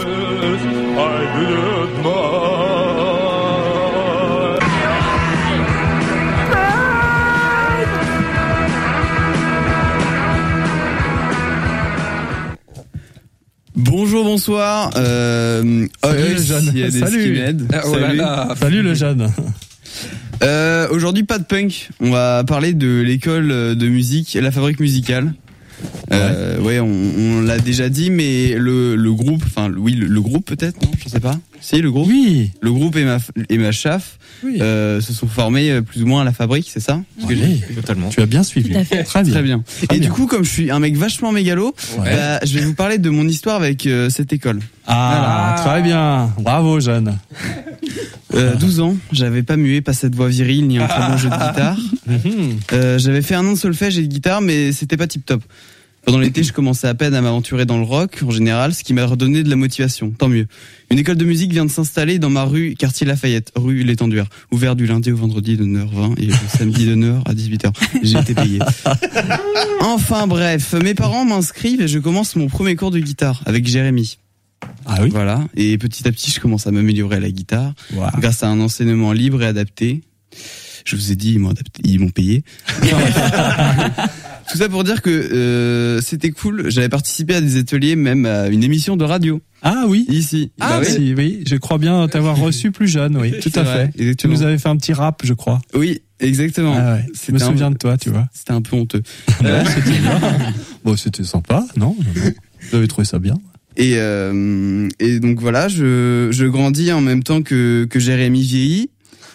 Bonjour, bonsoir. Salut le jeune. Salut le jeune. Aujourd'hui, pas de punk. On va parler de l'école de musique, la fabrique musicale. On l'a déjà dit, mais le groupe, le groupe peut-être, non, je sais pas. Si, le groupe. Oui. Le groupe Emma Schaff se sont formés plus ou moins à la fabrique, c'est ça? Totalement. Tu as bien suivi. Très bien. Du coup, comme je suis un mec vachement mégalo, je vais vous parler de mon histoire avec cette école. Très bien. Bravo, jeune. 12 ans, j'avais pas mué, pas cette voix virile, ni un très bon jeu de guitare. J'avais fait 1 an de solfège et de guitare, mais c'était pas tip top. Pendant l'été, je commençais à peine à m'aventurer dans le rock, en général, ce qui m'a redonné de la motivation. Tant mieux. Une école de musique vient de s'installer dans ma rue, quartier Lafayette, rue L'Étenduère, ouvert du lundi au vendredi de 9h20 et le samedi de 9h à 18h. J'ai été payé. Enfin bref, mes parents m'inscrivent et je commence mon premier cours de guitare avec Jérémy. Ah oui. Voilà. Et petit à petit, je commence à m'améliorer à la guitare, grâce à un enseignement libre et adapté. Je vous ai dit, ils m'ont payé. Tout ça pour dire que c'était cool. J'avais participé à des ateliers, même à une émission de radio. Ah oui. Ici. Oui. Je crois bien t'avoir reçu plus jeune. Oui, tout à fait. Exactement. Tu nous avais fait un petit rap, je crois. Oui, exactement. Je me souviens de toi, tu vois. C'était un peu honteux. C'était bien. Bon, c'était sympa, non? J'avais trouvé ça bien. Et donc voilà, je grandis en même temps que Jérémy vieillit.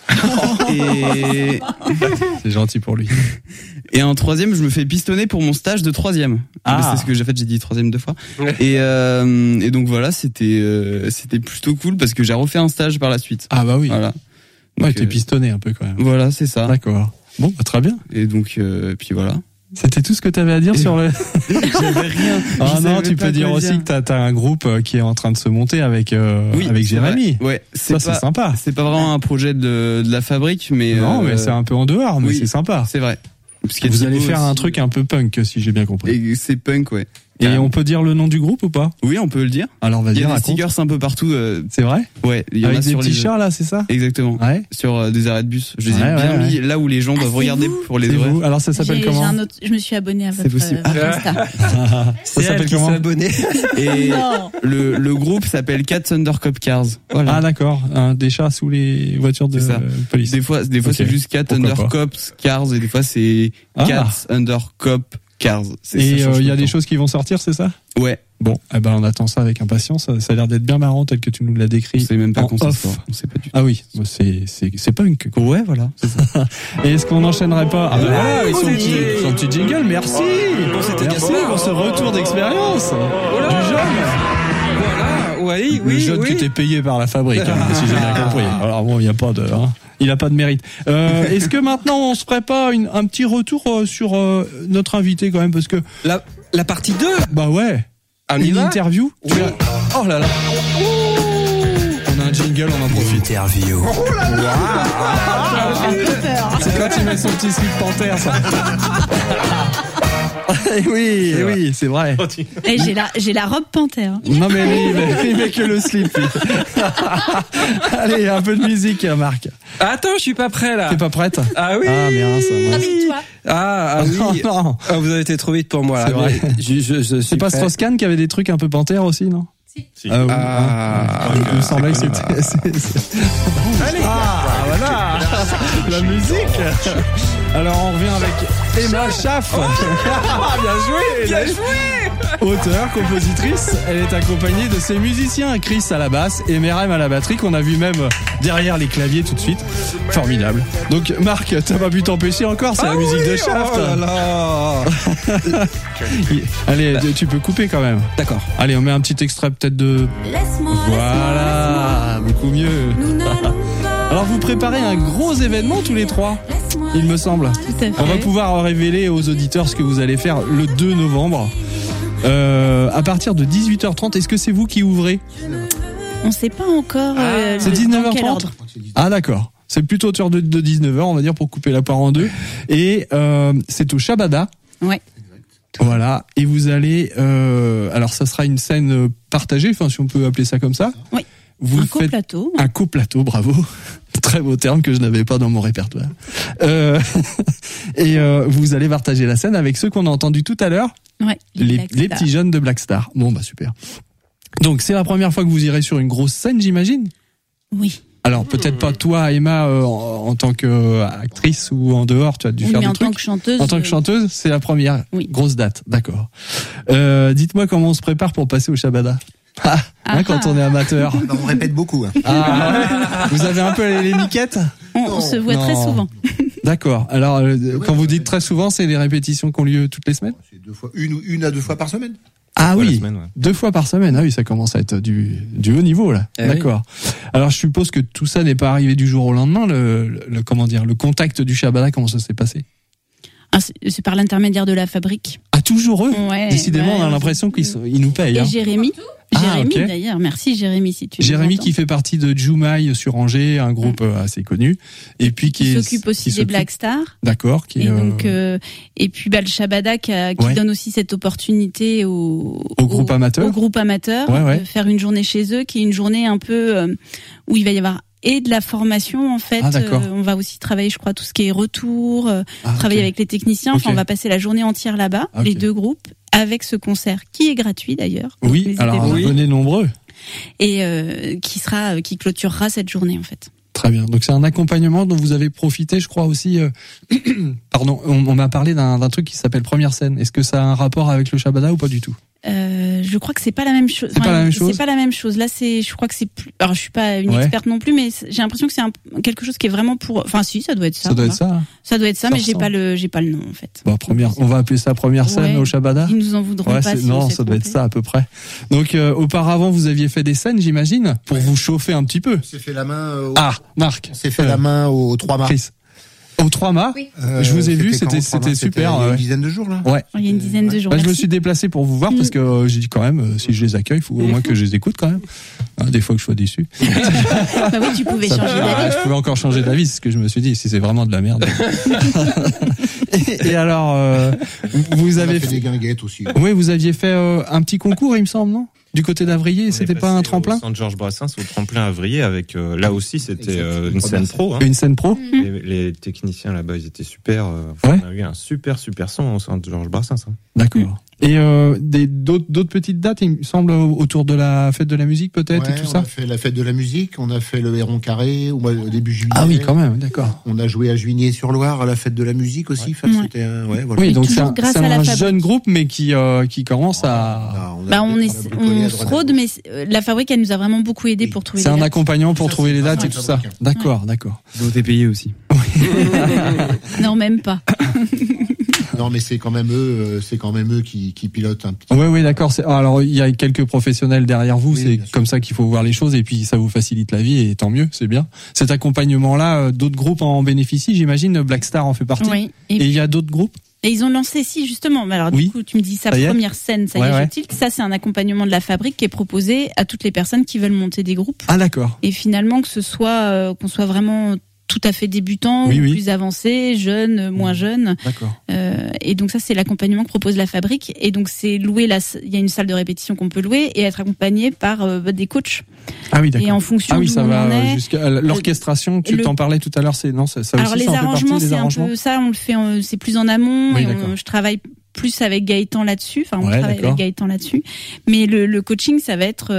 C'est gentil pour lui. Et en 3e, je me fais pistonner pour mon stage de 3e. C'est ce que j'ai fait, j'ai dit 3e 2 fois. Et donc voilà, c'était plutôt cool parce que j'ai refait un stage par la suite. Ah bah oui. Voilà. Donc, t'es pistonné un peu quand même. Voilà, c'est ça. D'accord. Bon, bah, très bien. Et donc puis voilà. C'était tout ce que tu avais à dire sur le... J'avais rien. Non, tu peux dire aussi que t'as un groupe qui est en train de se monter avec Jérémy. Ouais, c'est sympa. C'est pas vraiment un projet de la fabrique, mais... Non, mais c'est un peu en dehors, mais c'est sympa. C'est vrai. Parce que vous allez faire un truc un peu punk, si j'ai bien compris. Et c'est punk, ouais. Et on peut dire le nom du groupe ou pas? Oui, on peut le dire. Alors vas-y, il y a des raconte. stickers un peu partout. C'est vrai? Ouais. Il y en avec a des sur petits chats là, c'est ça? Exactement. Ouais. Sur des arrêts de bus. Je les ai bien mis là où les gens doivent regarder pour les horaires. Alors ça s'appelle comment? Je me suis abonné à votre Insta. Ça s'appelle comment? Abonné. Et le groupe s'appelle Cats Under Cop Cars. Voilà. Ah d'accord. Des chats sous les voitures de police. Des fois c'est juste Cats Under Cops Cars et des fois c'est Cats Under Cop Cars. Et il y a des choses qui vont sortir, c'est ça? Ouais. Bon, on attend ça avec impatience. Ça a l'air d'être bien marrant tel que tu nous l'as décrit. On sait même pas en qu'on off. On sait pas du tout. Ah oui, c'est punk. Ouais, voilà. C'est ça. Et est-ce qu'on n'enchaînerait pas? Avec son petit jingle, merci. Merci pour ce retour d'expérience du jeune. Voilà, oui. Le jeune qui était payé par la fabrique, si j'ai bien compris. Alors bon, il n'y a pas de... il a pas de mérite. Est-ce que maintenant on se ferait pas un petit retour sur notre invité quand même, parce que la partie 2. Bah ouais. Une interview. Oui. Oh là là. On a un jingle, on en profite. Interview. C'est quand il met son petit slip panthère, ça. Oui, c'est vrai. Et j'ai la robe panthère. Non mais il met que le slip. Allez, un peu de musique, Marc. Attends, je suis pas prêt là. T'es pas prête? Ah oui. Ah merde, ça. Habille-toi. Ah oui. Non. Ah, vous avez été trop vite pour moi là. C'est vrai. Je c'est pas Strauss-Kahn qui avait des trucs un peu panthère aussi, non? Si. Il me semblait que c'était. Allez. Voilà. La musique. Alors on revient avec Emma Schaff. Bien joué. auteure, compositrice. Elle est accompagnée de ses musiciens, Chris à la basse et Merem à la batterie, qu'on a vu même derrière les claviers tout de suite. Formidable. Donc Marc, t'as pas pu t'empêcher encore, c'est la musique de Shaft. Oh là là. Allez, tu peux couper quand même. D'accord. Allez, on met un petit extrait peut-être de... Voilà, beaucoup mieux. Alors vous préparez un gros événement tous les trois, il me semble. On va pouvoir révéler aux auditeurs ce que vous allez faire le 2 novembre. À partir de 18h30, est-ce que c'est vous qui ouvrez ? On ne sait pas encore. C'est 19h30 ? Ah d'accord. C'est plutôt autour de 19h, on va dire, pour couper la poire en deux. Et c'est au Shabada. Ouais. Voilà. Et vous allez... alors ça sera une scène partagée, enfin si on peut appeler ça comme ça. Oui. Vous un coplateau. Un coplateau, bravo. Très beau terme que je n'avais pas dans mon répertoire. Et vous allez partager la scène avec ceux qu'on a entendus tout à l'heure. Ouais. Les petits jeunes de Black Star. Bon, bah super. Donc c'est la première fois que vous irez sur une grosse scène, j'imagine ? Oui. Alors peut-être pas toi, Emma, en tant qu'actrice ou en dehors, tu as dû faire des trucs. En tant que chanteuse. En tant que chanteuse, c'est la première grosse date, d'accord. Dites-moi comment on se prépare pour passer au Shabada. Quand on est amateur. On répète beaucoup. Vous avez un peu les miquettes ? On se voit très souvent. D'accord. Alors, quand vous dites très souvent, c'est des répétitions qui ont lieu toutes les semaines ? C'est une à deux fois par semaine. Ah oui, 2 fois par semaine. Ah oui, ça commence à être du haut niveau là. D'accord. Oui. Alors je suppose que tout ça n'est pas arrivé du jour au lendemain. Le contact du Shabada, comment ça s'est passé ? C'est par l'intermédiaire de la fabrique. Ah, toujours eux. Ouais, décidément, on a l'impression qu'ils nous payent. Et Jérémy. Okay. D'ailleurs, merci Jérémy si tu. Jérémy qui fait partie de Joumaï sur Angers, un groupe assez connu, et puis qui s'occupe aussi des Black Stars. D'accord. Et puis le Shabada qui donne aussi cette opportunité au groupe amateur. Au groupe amateur de faire une journée chez eux, qui est une journée un peu où il va y avoir et de la formation en fait. On va aussi travailler, je crois, tout ce qui est retour, travailler avec les techniciens. Enfin, on va passer la journée entière là-bas, les deux groupes, avec ce concert qui est gratuit d'ailleurs. Oui, alors venez nombreux. Et qui clôturera cette journée en fait. Très bien. Donc c'est un accompagnement dont vous avez profité, je crois aussi. Pardon, on m'a parlé d'un truc qui s'appelle Première Scène. Est-ce que ça a un rapport avec le Shabada ou pas du tout ? Je crois que c'est pas la même chose. C'est pas la même chose. C'est pas la même chose. Là, je crois que c'est plus. Alors, je suis pas une experte non plus, mais j'ai l'impression que c'est quelque chose qui est vraiment pour. Enfin, si, ça doit être ça. Ça doit être ça. Ça doit être ça, mais j'ai pas le nom en fait. Bon, on va appeler ça Première Scène au Shabada. Ils nous en voudront pas. Non, ça doit être ça à peu près. Donc, auparavant, vous aviez fait des scènes, j'imagine, pour vous chauffer un petit peu. On s'est fait la main. Marc. On s'est fait la main aux 3 mars. Chris. Au 3 mars, je vous ai vu, c'était super. Il y a une dizaine de jours là. Ouais. Il y a une dizaine de jours. Je me suis déplacé pour vous voir parce que j'ai dit quand même, si je les accueille, il faut au moins que je les écoute quand même. Des fois que je sois déçu. Bah oui, tu pouvais changer d'avis. Je pouvais encore changer d'avis, c'est ce que je me suis dit. Si c'est vraiment de la merde. Et alors, vous avez fait des guinguettes aussi. Oui, vous aviez fait un petit concours, il me semble, non ? Du côté d'Avrier, c'était pas un tremplin ? Au centre Georges Brassens, au tremplin Avrier, avec là aussi c'était une scène pro. Une scène pro. Les techniciens là-bas, ils étaient super. On a eu un super son au centre Georges Brassens. D'accord. Et d'autres petites dates, il me semble, autour de la fête de la musique peut-être et tout ça. On a fait la fête de la musique, on a fait le Héron Carré au début juillet. Ah oui, quand même, d'accord. On a joué à Juigné-sur-Loire à la fête de la musique aussi. Enfin, c'était voilà. Oui, donc c'est un jeune groupe, mais qui commence à. On se rôde, mais la fabrique, elle nous a vraiment beaucoup aidé pour trouver. C'est un accompagnement pour trouver les dates et tout ça. D'accord. Vous êtes payé aussi. Non, même pas. Non, mais c'est quand même eux qui pilotent un petit peu. Oui, d'accord. Alors, il y a quelques professionnels derrière vous. C'est comme ça qu'il faut voir les choses et puis ça vous facilite la vie et tant mieux, c'est bien. Cet accompagnement-là, d'autres groupes en bénéficient, j'imagine. Black Star en fait partie. Oui. Et il y a d'autres groupes? Et ils ont lancé, justement. Alors, du coup, tu me dis sa première scène, ça y est, je tilte. Ça, c'est un accompagnement de la fabrique qui est proposé à toutes les personnes qui veulent monter des groupes. Ah, d'accord. Et finalement, que ce soit, qu'on soit vraiment tout à fait débutant, ou plus avancé, jeune, moins jeune. D'accord. Et donc ça, c'est l'accompagnement que propose la fabrique. Et donc c'est louer il y a une salle de répétition qu'on peut louer et être accompagné par des coachs. Ah oui, d'accord. Et en fonction ça va jusqu'à l'orchestration. Tu t'en parlais tout à l'heure. Ça alors aussi, les arrangements, c'est un peu ça. On le fait, c'est plus en amont. Oui, je travaille plus avec Gaëtan là-dessus. Enfin, on travaille avec Gaëtan là-dessus. Mais le coaching, ça va être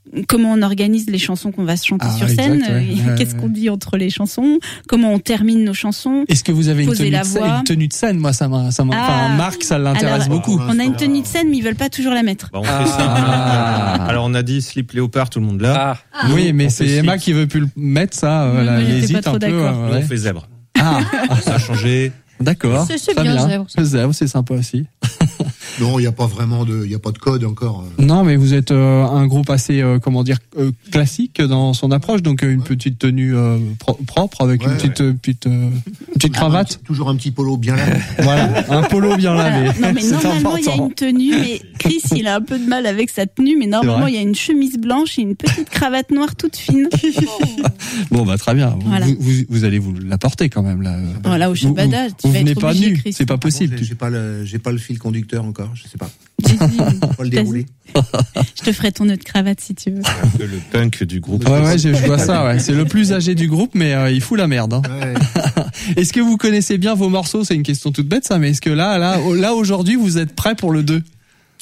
comment on organise les chansons qu'on va se chanter sur scène, qu'est-ce qu'on dit entre les chansons, comment on termine nos chansons. Est-ce que vous avez une tenue de scène? Moi, Marc, ça l'intéresse beaucoup. On a une tenue de scène, mais ils veulent pas toujours la mettre. On fait ça. Alors on a dit slip léopard, tout le monde là. Oui, mais c'est Emma qui veut plus le mettre, ça. Elle hésite un peu. On fait zèbre. Ça a changé. D'accord. C'est bien zèbre. Zèbre, c'est sympa aussi. Non, il y a pas de code encore. Non, mais vous êtes un groupe assez, classique dans son approche, donc une petite tenue propre avec une petite cravate. Toujours un petit polo bien lavé. Voilà, un polo bien lavé. Non, mais normalement il y a une tenue, mais Chris il a un peu de mal avec sa tenue, mais normalement il y a une chemise blanche et une petite cravate noire toute fine. Bon bah très bien. Voilà. Vous allez vous la porter quand même là. Voilà, au Shabada. Vous venez pas nu, c'est pas possible. J'ai pas le fil conducteur encore, je sais pas. Pas le dérouler. Je te ferai ton nœud de cravate si tu veux. Le punk du groupe. Ouais, je vois ça. Ouais. C'est le plus âgé du groupe, mais il fout la merde. Hein. Ouais. Est-ce que vous connaissez bien vos morceaux? C'est une question toute bête, ça. Mais est-ce que là aujourd'hui, vous êtes prêts pour le 2?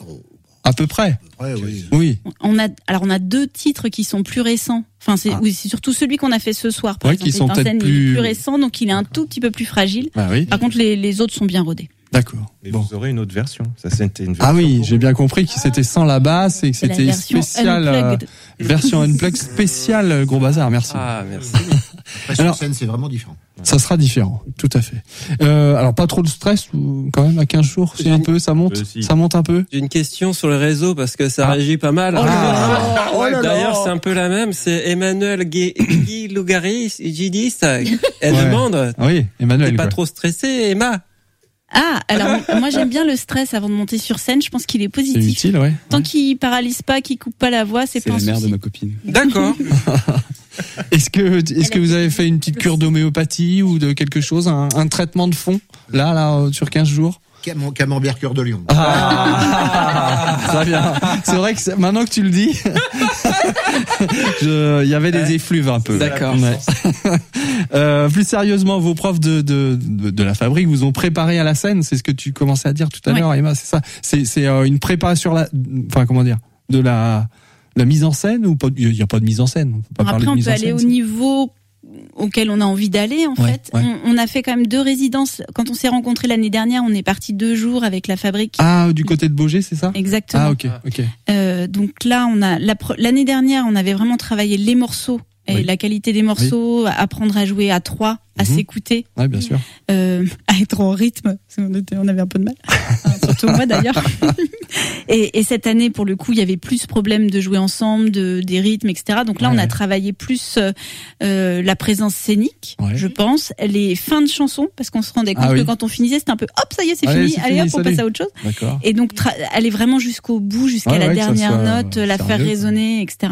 À peu près. Oui. On a 2 titres qui sont plus récents. Enfin, c'est surtout celui qu'on a fait ce soir. Par exemple, qui sont peut-être plus récents, donc il est un tout petit peu plus fragile. Ah, oui. Par contre, les autres sont bien rodés. D'accord. Mais vous aurez une autre version. Ça, c'était une version. Ah oui, j'ai bien compris que c'était sans la basse et que c'était spécial. Version unplugged spéciale Gros Bazar. Merci. Ah, merci. Sur scène, c'est vraiment différent. Ça sera différent, tout à fait. Alors pas trop de stress ou quand même à 15 jours, c'est un peu, ça monte un peu. J'ai une question sur le réseau parce que ça réagit pas mal. D'ailleurs, c'est un peu la même. C'est Emmanuel Guy Lougaris, Gidis. Elle demande. Oui, Emmanuel. T'es pas trop stressé, Emma? Alors moi j'aime bien le stress avant de monter sur scène. Je pense qu'il est positif. C'est utile, ouais. Tant qu'il paralyse pas, qu'il coupe pas la voix, c'est pas un souci. C'est la mère de ma copine. D'accord. Est-ce que vous avez fait une petite cure d'homéopathie ou de quelque chose, un traitement de fond là sur 15 jours? Camembert cœur de lion. Ça vient. C'est vrai que maintenant que tu le dis, il y avait des effluves un peu. D'accord. Ouais. Plus sérieusement, vos profs de la fabrique vous ont préparé à la scène. C'est ce que tu commençais à dire tout à l'heure, Emma. C'est ça. C'est une prépa sur de la mise en scène ou pas? Il y a pas de mise en scène. On peut aller au niveau auquel on a envie d'aller en fait. On a fait quand même 2 résidences. Quand on s'est rencontrés l'année dernière, on est parti 2 jours avec la fabrique. Ah, du côté de Baugé, c'est ça? Exactement. Ah, ok. Donc là, l'année dernière, on avait vraiment travaillé les morceaux et la qualité des morceaux, apprendre à jouer à 3, à s'écouter. Ouais, bien sûr. À être en rythme. On avait un peu de mal. Surtout moi d'ailleurs. Et cette année, pour le coup, il y avait plus problème de jouer ensemble, des rythmes, etc. Donc là, on a travaillé plus la présence scénique, je pense, les fins de chansons, parce qu'on se rendait compte que quand on finissait, c'était un peu hop, ça y est, c'est fini, allez hop, on passe à autre chose. D'accord. Et donc aller vraiment jusqu'au bout, jusqu'à la dernière note, la faire résonner, etc.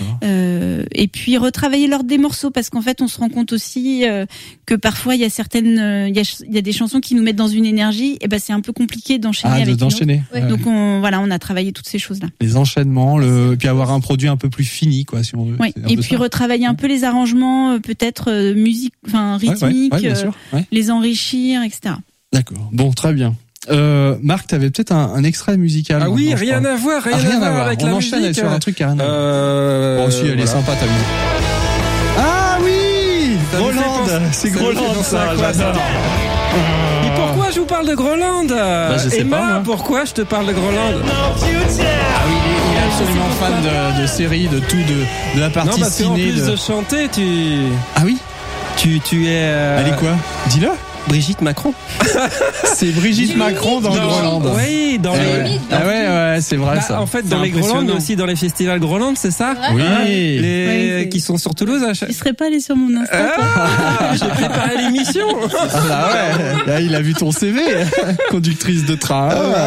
Et puis retravailler l'ordre des morceaux, parce qu'en fait, on se rend compte aussi que parfois il y a des chansons qui nous mettent dans une énergie, et ben c'est un peu compliqué d'enchaîner avec d'enchaîner. Donc on a travaillé toutes ces choses-là. Les enchaînements, puis avoir un produit un peu plus fini, quoi, si on veut. Oui. Et puis retravailler un peu les arrangements, peut-être musique, rythmique, les enrichir, etc. D'accord. Bon, très bien. Marc, t'avais peut-être un extrait musical. Ah oui, rien à voir avec la musique. On enchaîne sur un truc qui a rien à voir. Bon, si, elle est sympa ta musique. Ah oui, Groland, c'est Groland ça, j'adore. Et pourquoi je vous parle de Groland? Je sais Emma, pas, pourquoi je te parle de Groland? Ah oui, il est absolument fan de séries, de tout, de la partie non, parce ciné. En plus de chanter, Ah oui? Tu es... Elle est quoi? Dis-le. Brigitte Macron. C'est Brigitte Macron dans Groland. Oui, dans les... Ah ouais, c'est vrai ça. En fait, dans les Groland, mais aussi dans les festivals Groland, c'est ça? Oui. Qui sont sur Toulouse. Tu serais pas allé sur mon Insta, j'ai préparé l'émission. Là, il a vu ton CV. Conductrice de train.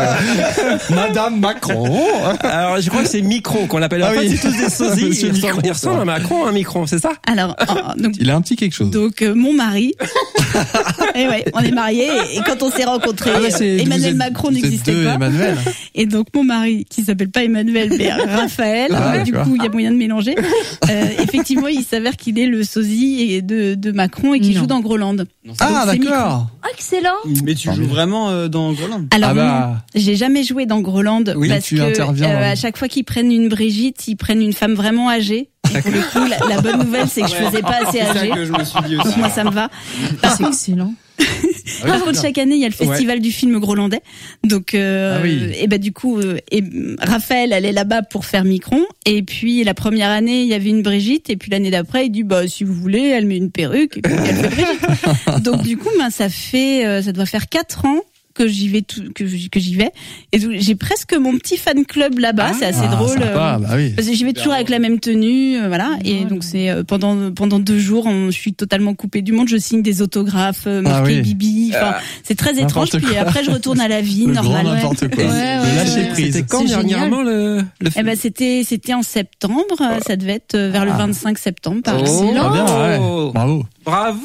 Madame Macron. Alors, je crois que c'est Micron qu'on l'appelle. En fait, c'est tous des sosies. Il ressemble à Macron, un Micron, c'est ça? Alors, donc, il a un petit quelque chose. Donc, mon mari Et ouais, on est mariés et quand on s'est rencontrés, Emmanuel Macron n'existait pas. Emmanuel. Et donc mon mari, qui s'appelle pas Emmanuel mais Raphaël, du coup il y a moyen de mélanger. Effectivement, il s'avère qu'il est le sosie de Macron et qu'il joue dans Groland. D'accord. Excellent. Mais tu joues vraiment dans Groland? Alors j'ai jamais joué dans Groland parce que à chaque fois qu'ils prennent une Brigitte, ils prennent une femme vraiment âgée. Et pour le coup, la bonne nouvelle, c'est que je faisais pas assez âgée. C'est ça que je me suis dit aussi. Donc moi, ça me va. C'est excellent. Par contre, chaque année, il y a le festival du film grolandais. Donc, et du coup, Raphaël allait là-bas pour faire Micron. Et puis, la première année, il y avait une Brigitte. Et puis, l'année d'après, il dit, si vous voulez, elle met une perruque. Et puis, elle fait Brigitte. Donc, du coup, ça doit faire 4 ans que j'y vais que j'y vais, et j'ai presque mon petit fan club là-bas. C'est assez drôle sympa, parce que j'y vais toujours avec la même tenue, voilà. Et donc c'est pendant 2 jours, je suis totalement coupée du monde. Je signe des autographes marqués Bibi. Enfin, c'est très étrange. Puis après, je retourne à la vie normale. N'importe quoi. Lâcher prise. C'était quand dernièrement le film? C'était en septembre. Ça devait être vers le 25 septembre. Par là. Bravo.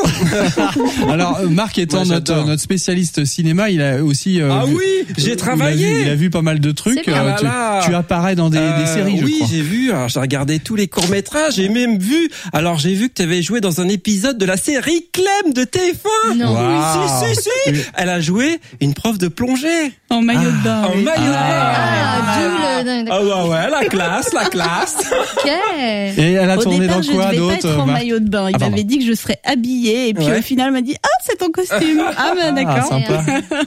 Alors Marc étant notre spécialiste cinéma, il a aussi j'ai travaillé. Il a vu pas mal de trucs. Tu apparais dans des séries, je crois. Oui, j'ai vu. Alors, j'ai regardé tous les courts-métrages. J'ai même vu. Alors j'ai vu que tu avais joué dans un épisode de la série Clem de TF1. Non. Oui, si. Elle a joué une prof de plongée en maillot de bain. En maillot de bain. Ouais, la classe. Ok. Et elle a tourné départ, dans quoi d'autre? Je devais pas être en maillot de bain. Il m'avait dit que je serais habillée et puis au final, il m'a dit c'est ton costume. D'accord. Sympa.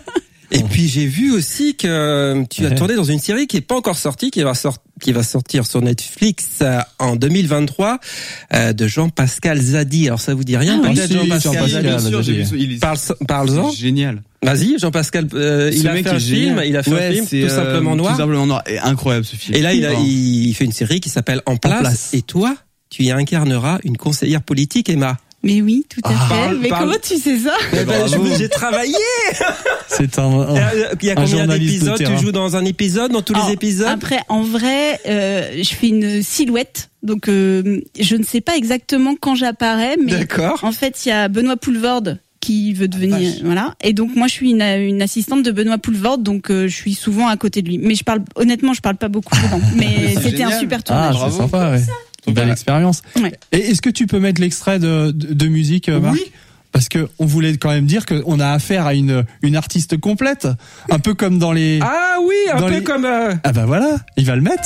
Et puis j'ai vu aussi que tu as tourné dans une série qui est pas encore sortie, qui va sortir sur Netflix en 2023 de Jean-Pascal Zadi. Alors ça vous dit rien peut-être? Jean-Pascal Zadi, bien sûr, j'ai vu. Parle-en. Génial. Vas-y, Jean-Pascal, il a fait un film, tout simplement noir. Tout simplement noir. Et incroyable ce film. Et là, il fait une série qui s'appelle En place. Et toi, tu y incarneras une conseillère politique, Emma. Mais oui, tout à fait. Mais comment tu sais ça? J'ai travaillé. C'est il y a combien d'épisodes? Tu joues dans un épisode, dans tous les épisodes? Après, en vrai, je fais une silhouette. Donc, je ne sais pas exactement quand j'apparais, mais en fait, il y a Benoît Poulvorde qui veut devenir, voilà. Et donc, moi, je suis une assistante de Benoît Poulvorde, donc je suis souvent à côté de lui. Mais honnêtement, je parle pas beaucoup dedans. Mais c'était un super tournage. C'est sympa, ouais. Une belle expérience. Ouais. Et est-ce que tu peux mettre l'extrait de musique, Marc? Oui. Parce que on voulait quand même dire qu'on a affaire à une artiste complète, un peu comme dans les. Ah oui, comme. Ah bah voilà, il va le mettre.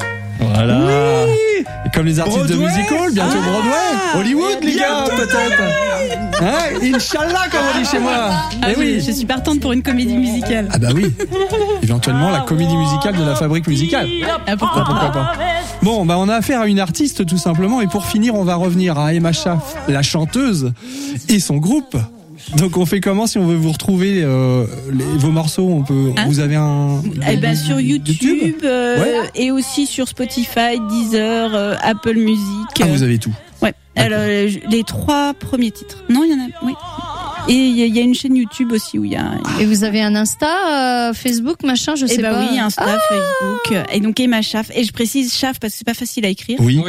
Voilà. Oui. Et comme les artistes Broadway. De musical, bientôt Broadway, Hollywood, les gars, peut-être. Inch'Allah, comme on dit chez moi. Oui. Je suis partante pour une comédie musicale. Ah bah oui. Éventuellement la comédie musicale de la Fabrique musicale. Pourquoi pas. Bon, on a affaire à une artiste tout simplement. Et pour finir, on va revenir à Emma Schaff, la chanteuse, et son groupe. Donc on fait comment si on veut vous retrouver vos morceaux? Vous avez un sur YouTube et aussi sur Spotify, Deezer, Apple Music. Vous avez tout. Ouais. Alors les 3 premiers titres. Non, il y en a. Oui. Et il y a une chaîne YouTube aussi où il y a. Et vous avez un Insta, Facebook, machin, je sais pas. Oui, Insta, Facebook. Et donc Emma Schaff. Et je précise Schaff parce que c'est pas facile à écrire. Oui.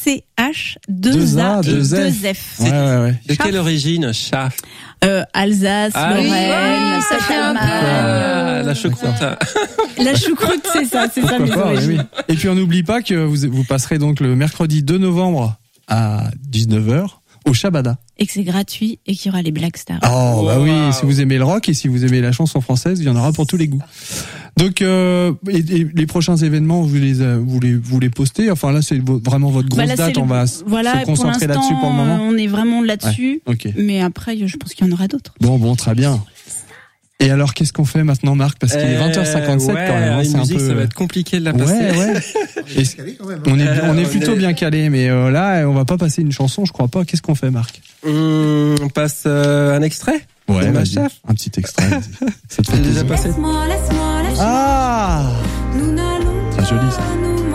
SCH 2A et 2F. Ouais. De quelle origine, Schaff? Alsace, Lorraine, ça fait un peu. La choucroute. La choucroute, c'est ça mes origines. Et puis on n'oublie pas que vous passerez donc le mercredi 2 novembre à 19h au Shabada. Et que c'est gratuit et qu'il y aura les Black Stars. Oh, bah oui, si vous aimez le rock et si vous aimez la chanson française, il y en aura pour tous les goûts. Donc, et les prochains événements, vous les postez. Enfin, là, c'est vraiment votre grosse date. On va se concentrer là-dessus pour le moment. On est vraiment là-dessus. Ouais, okay. Mais après, je pense qu'il y en aura d'autres. Bon, très bien. Et alors, qu'est-ce qu'on fait maintenant, Marc? Parce qu'il est 20h57 quand même. Une musique, ça va être compliqué de la passer. On est plutôt bien calé, mais là, on va pas passer une chanson, je crois pas. Qu'est-ce qu'on fait, Marc? On passe un extrait? Ouais, vas-y. Un petit extrait. Ça te fait déjà passer? Ah! C'est joli, ça.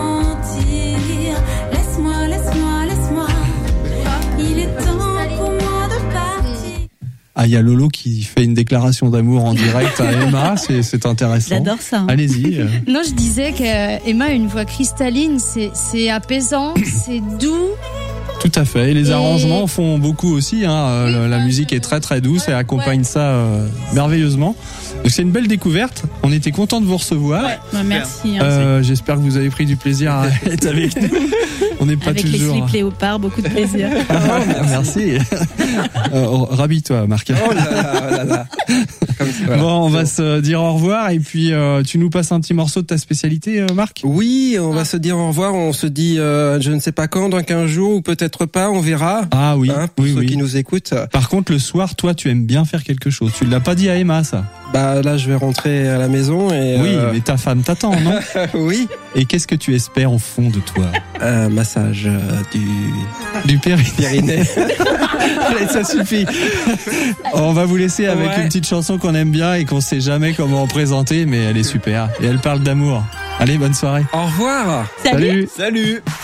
Ah, il y a Lolo qui fait une déclaration d'amour en direct à Emma, c'est intéressant. J'adore ça. Allez-y. Non, je disais qu'Emma a une voix cristalline, c'est apaisant, c'est doux. Tout à fait. Et les arrangements font beaucoup aussi. La musique est très très douce et accompagne ça merveilleusement. Donc c'est une belle découverte. On était content de vous recevoir. Merci. J'espère que vous avez pris du plaisir à être avec nous. On n'est pas avec toujours. Avec les slips léopards, beaucoup de plaisir. Merci. Rhabille-toi, Marc. Oh là là. Voilà. Bon, on va se dire au revoir et puis tu nous passes un petit morceau de ta spécialité, Marc. Oui, on va se dire au revoir. On se dit, je ne sais pas quand, dans 15 jours ou peut-être pas, on verra. Ah oui, pour ceux qui nous écoutent. Par contre, le soir, toi, tu aimes bien faire quelque chose. Tu l'as pas dit à Emma, ça. Bah là, je vais rentrer à la maison et. Oui, mais ta femme t'attend, non? Oui. Et qu'est-ce que tu espères au fond de toi? Un massage du périnée. Allez, ça suffit. On va vous laisser avec une petite chanson qu'on aime bien et qu'on sait jamais comment présenter, mais elle est super. Et elle parle d'amour. Allez, bonne soirée. Au revoir. Salut. Salut.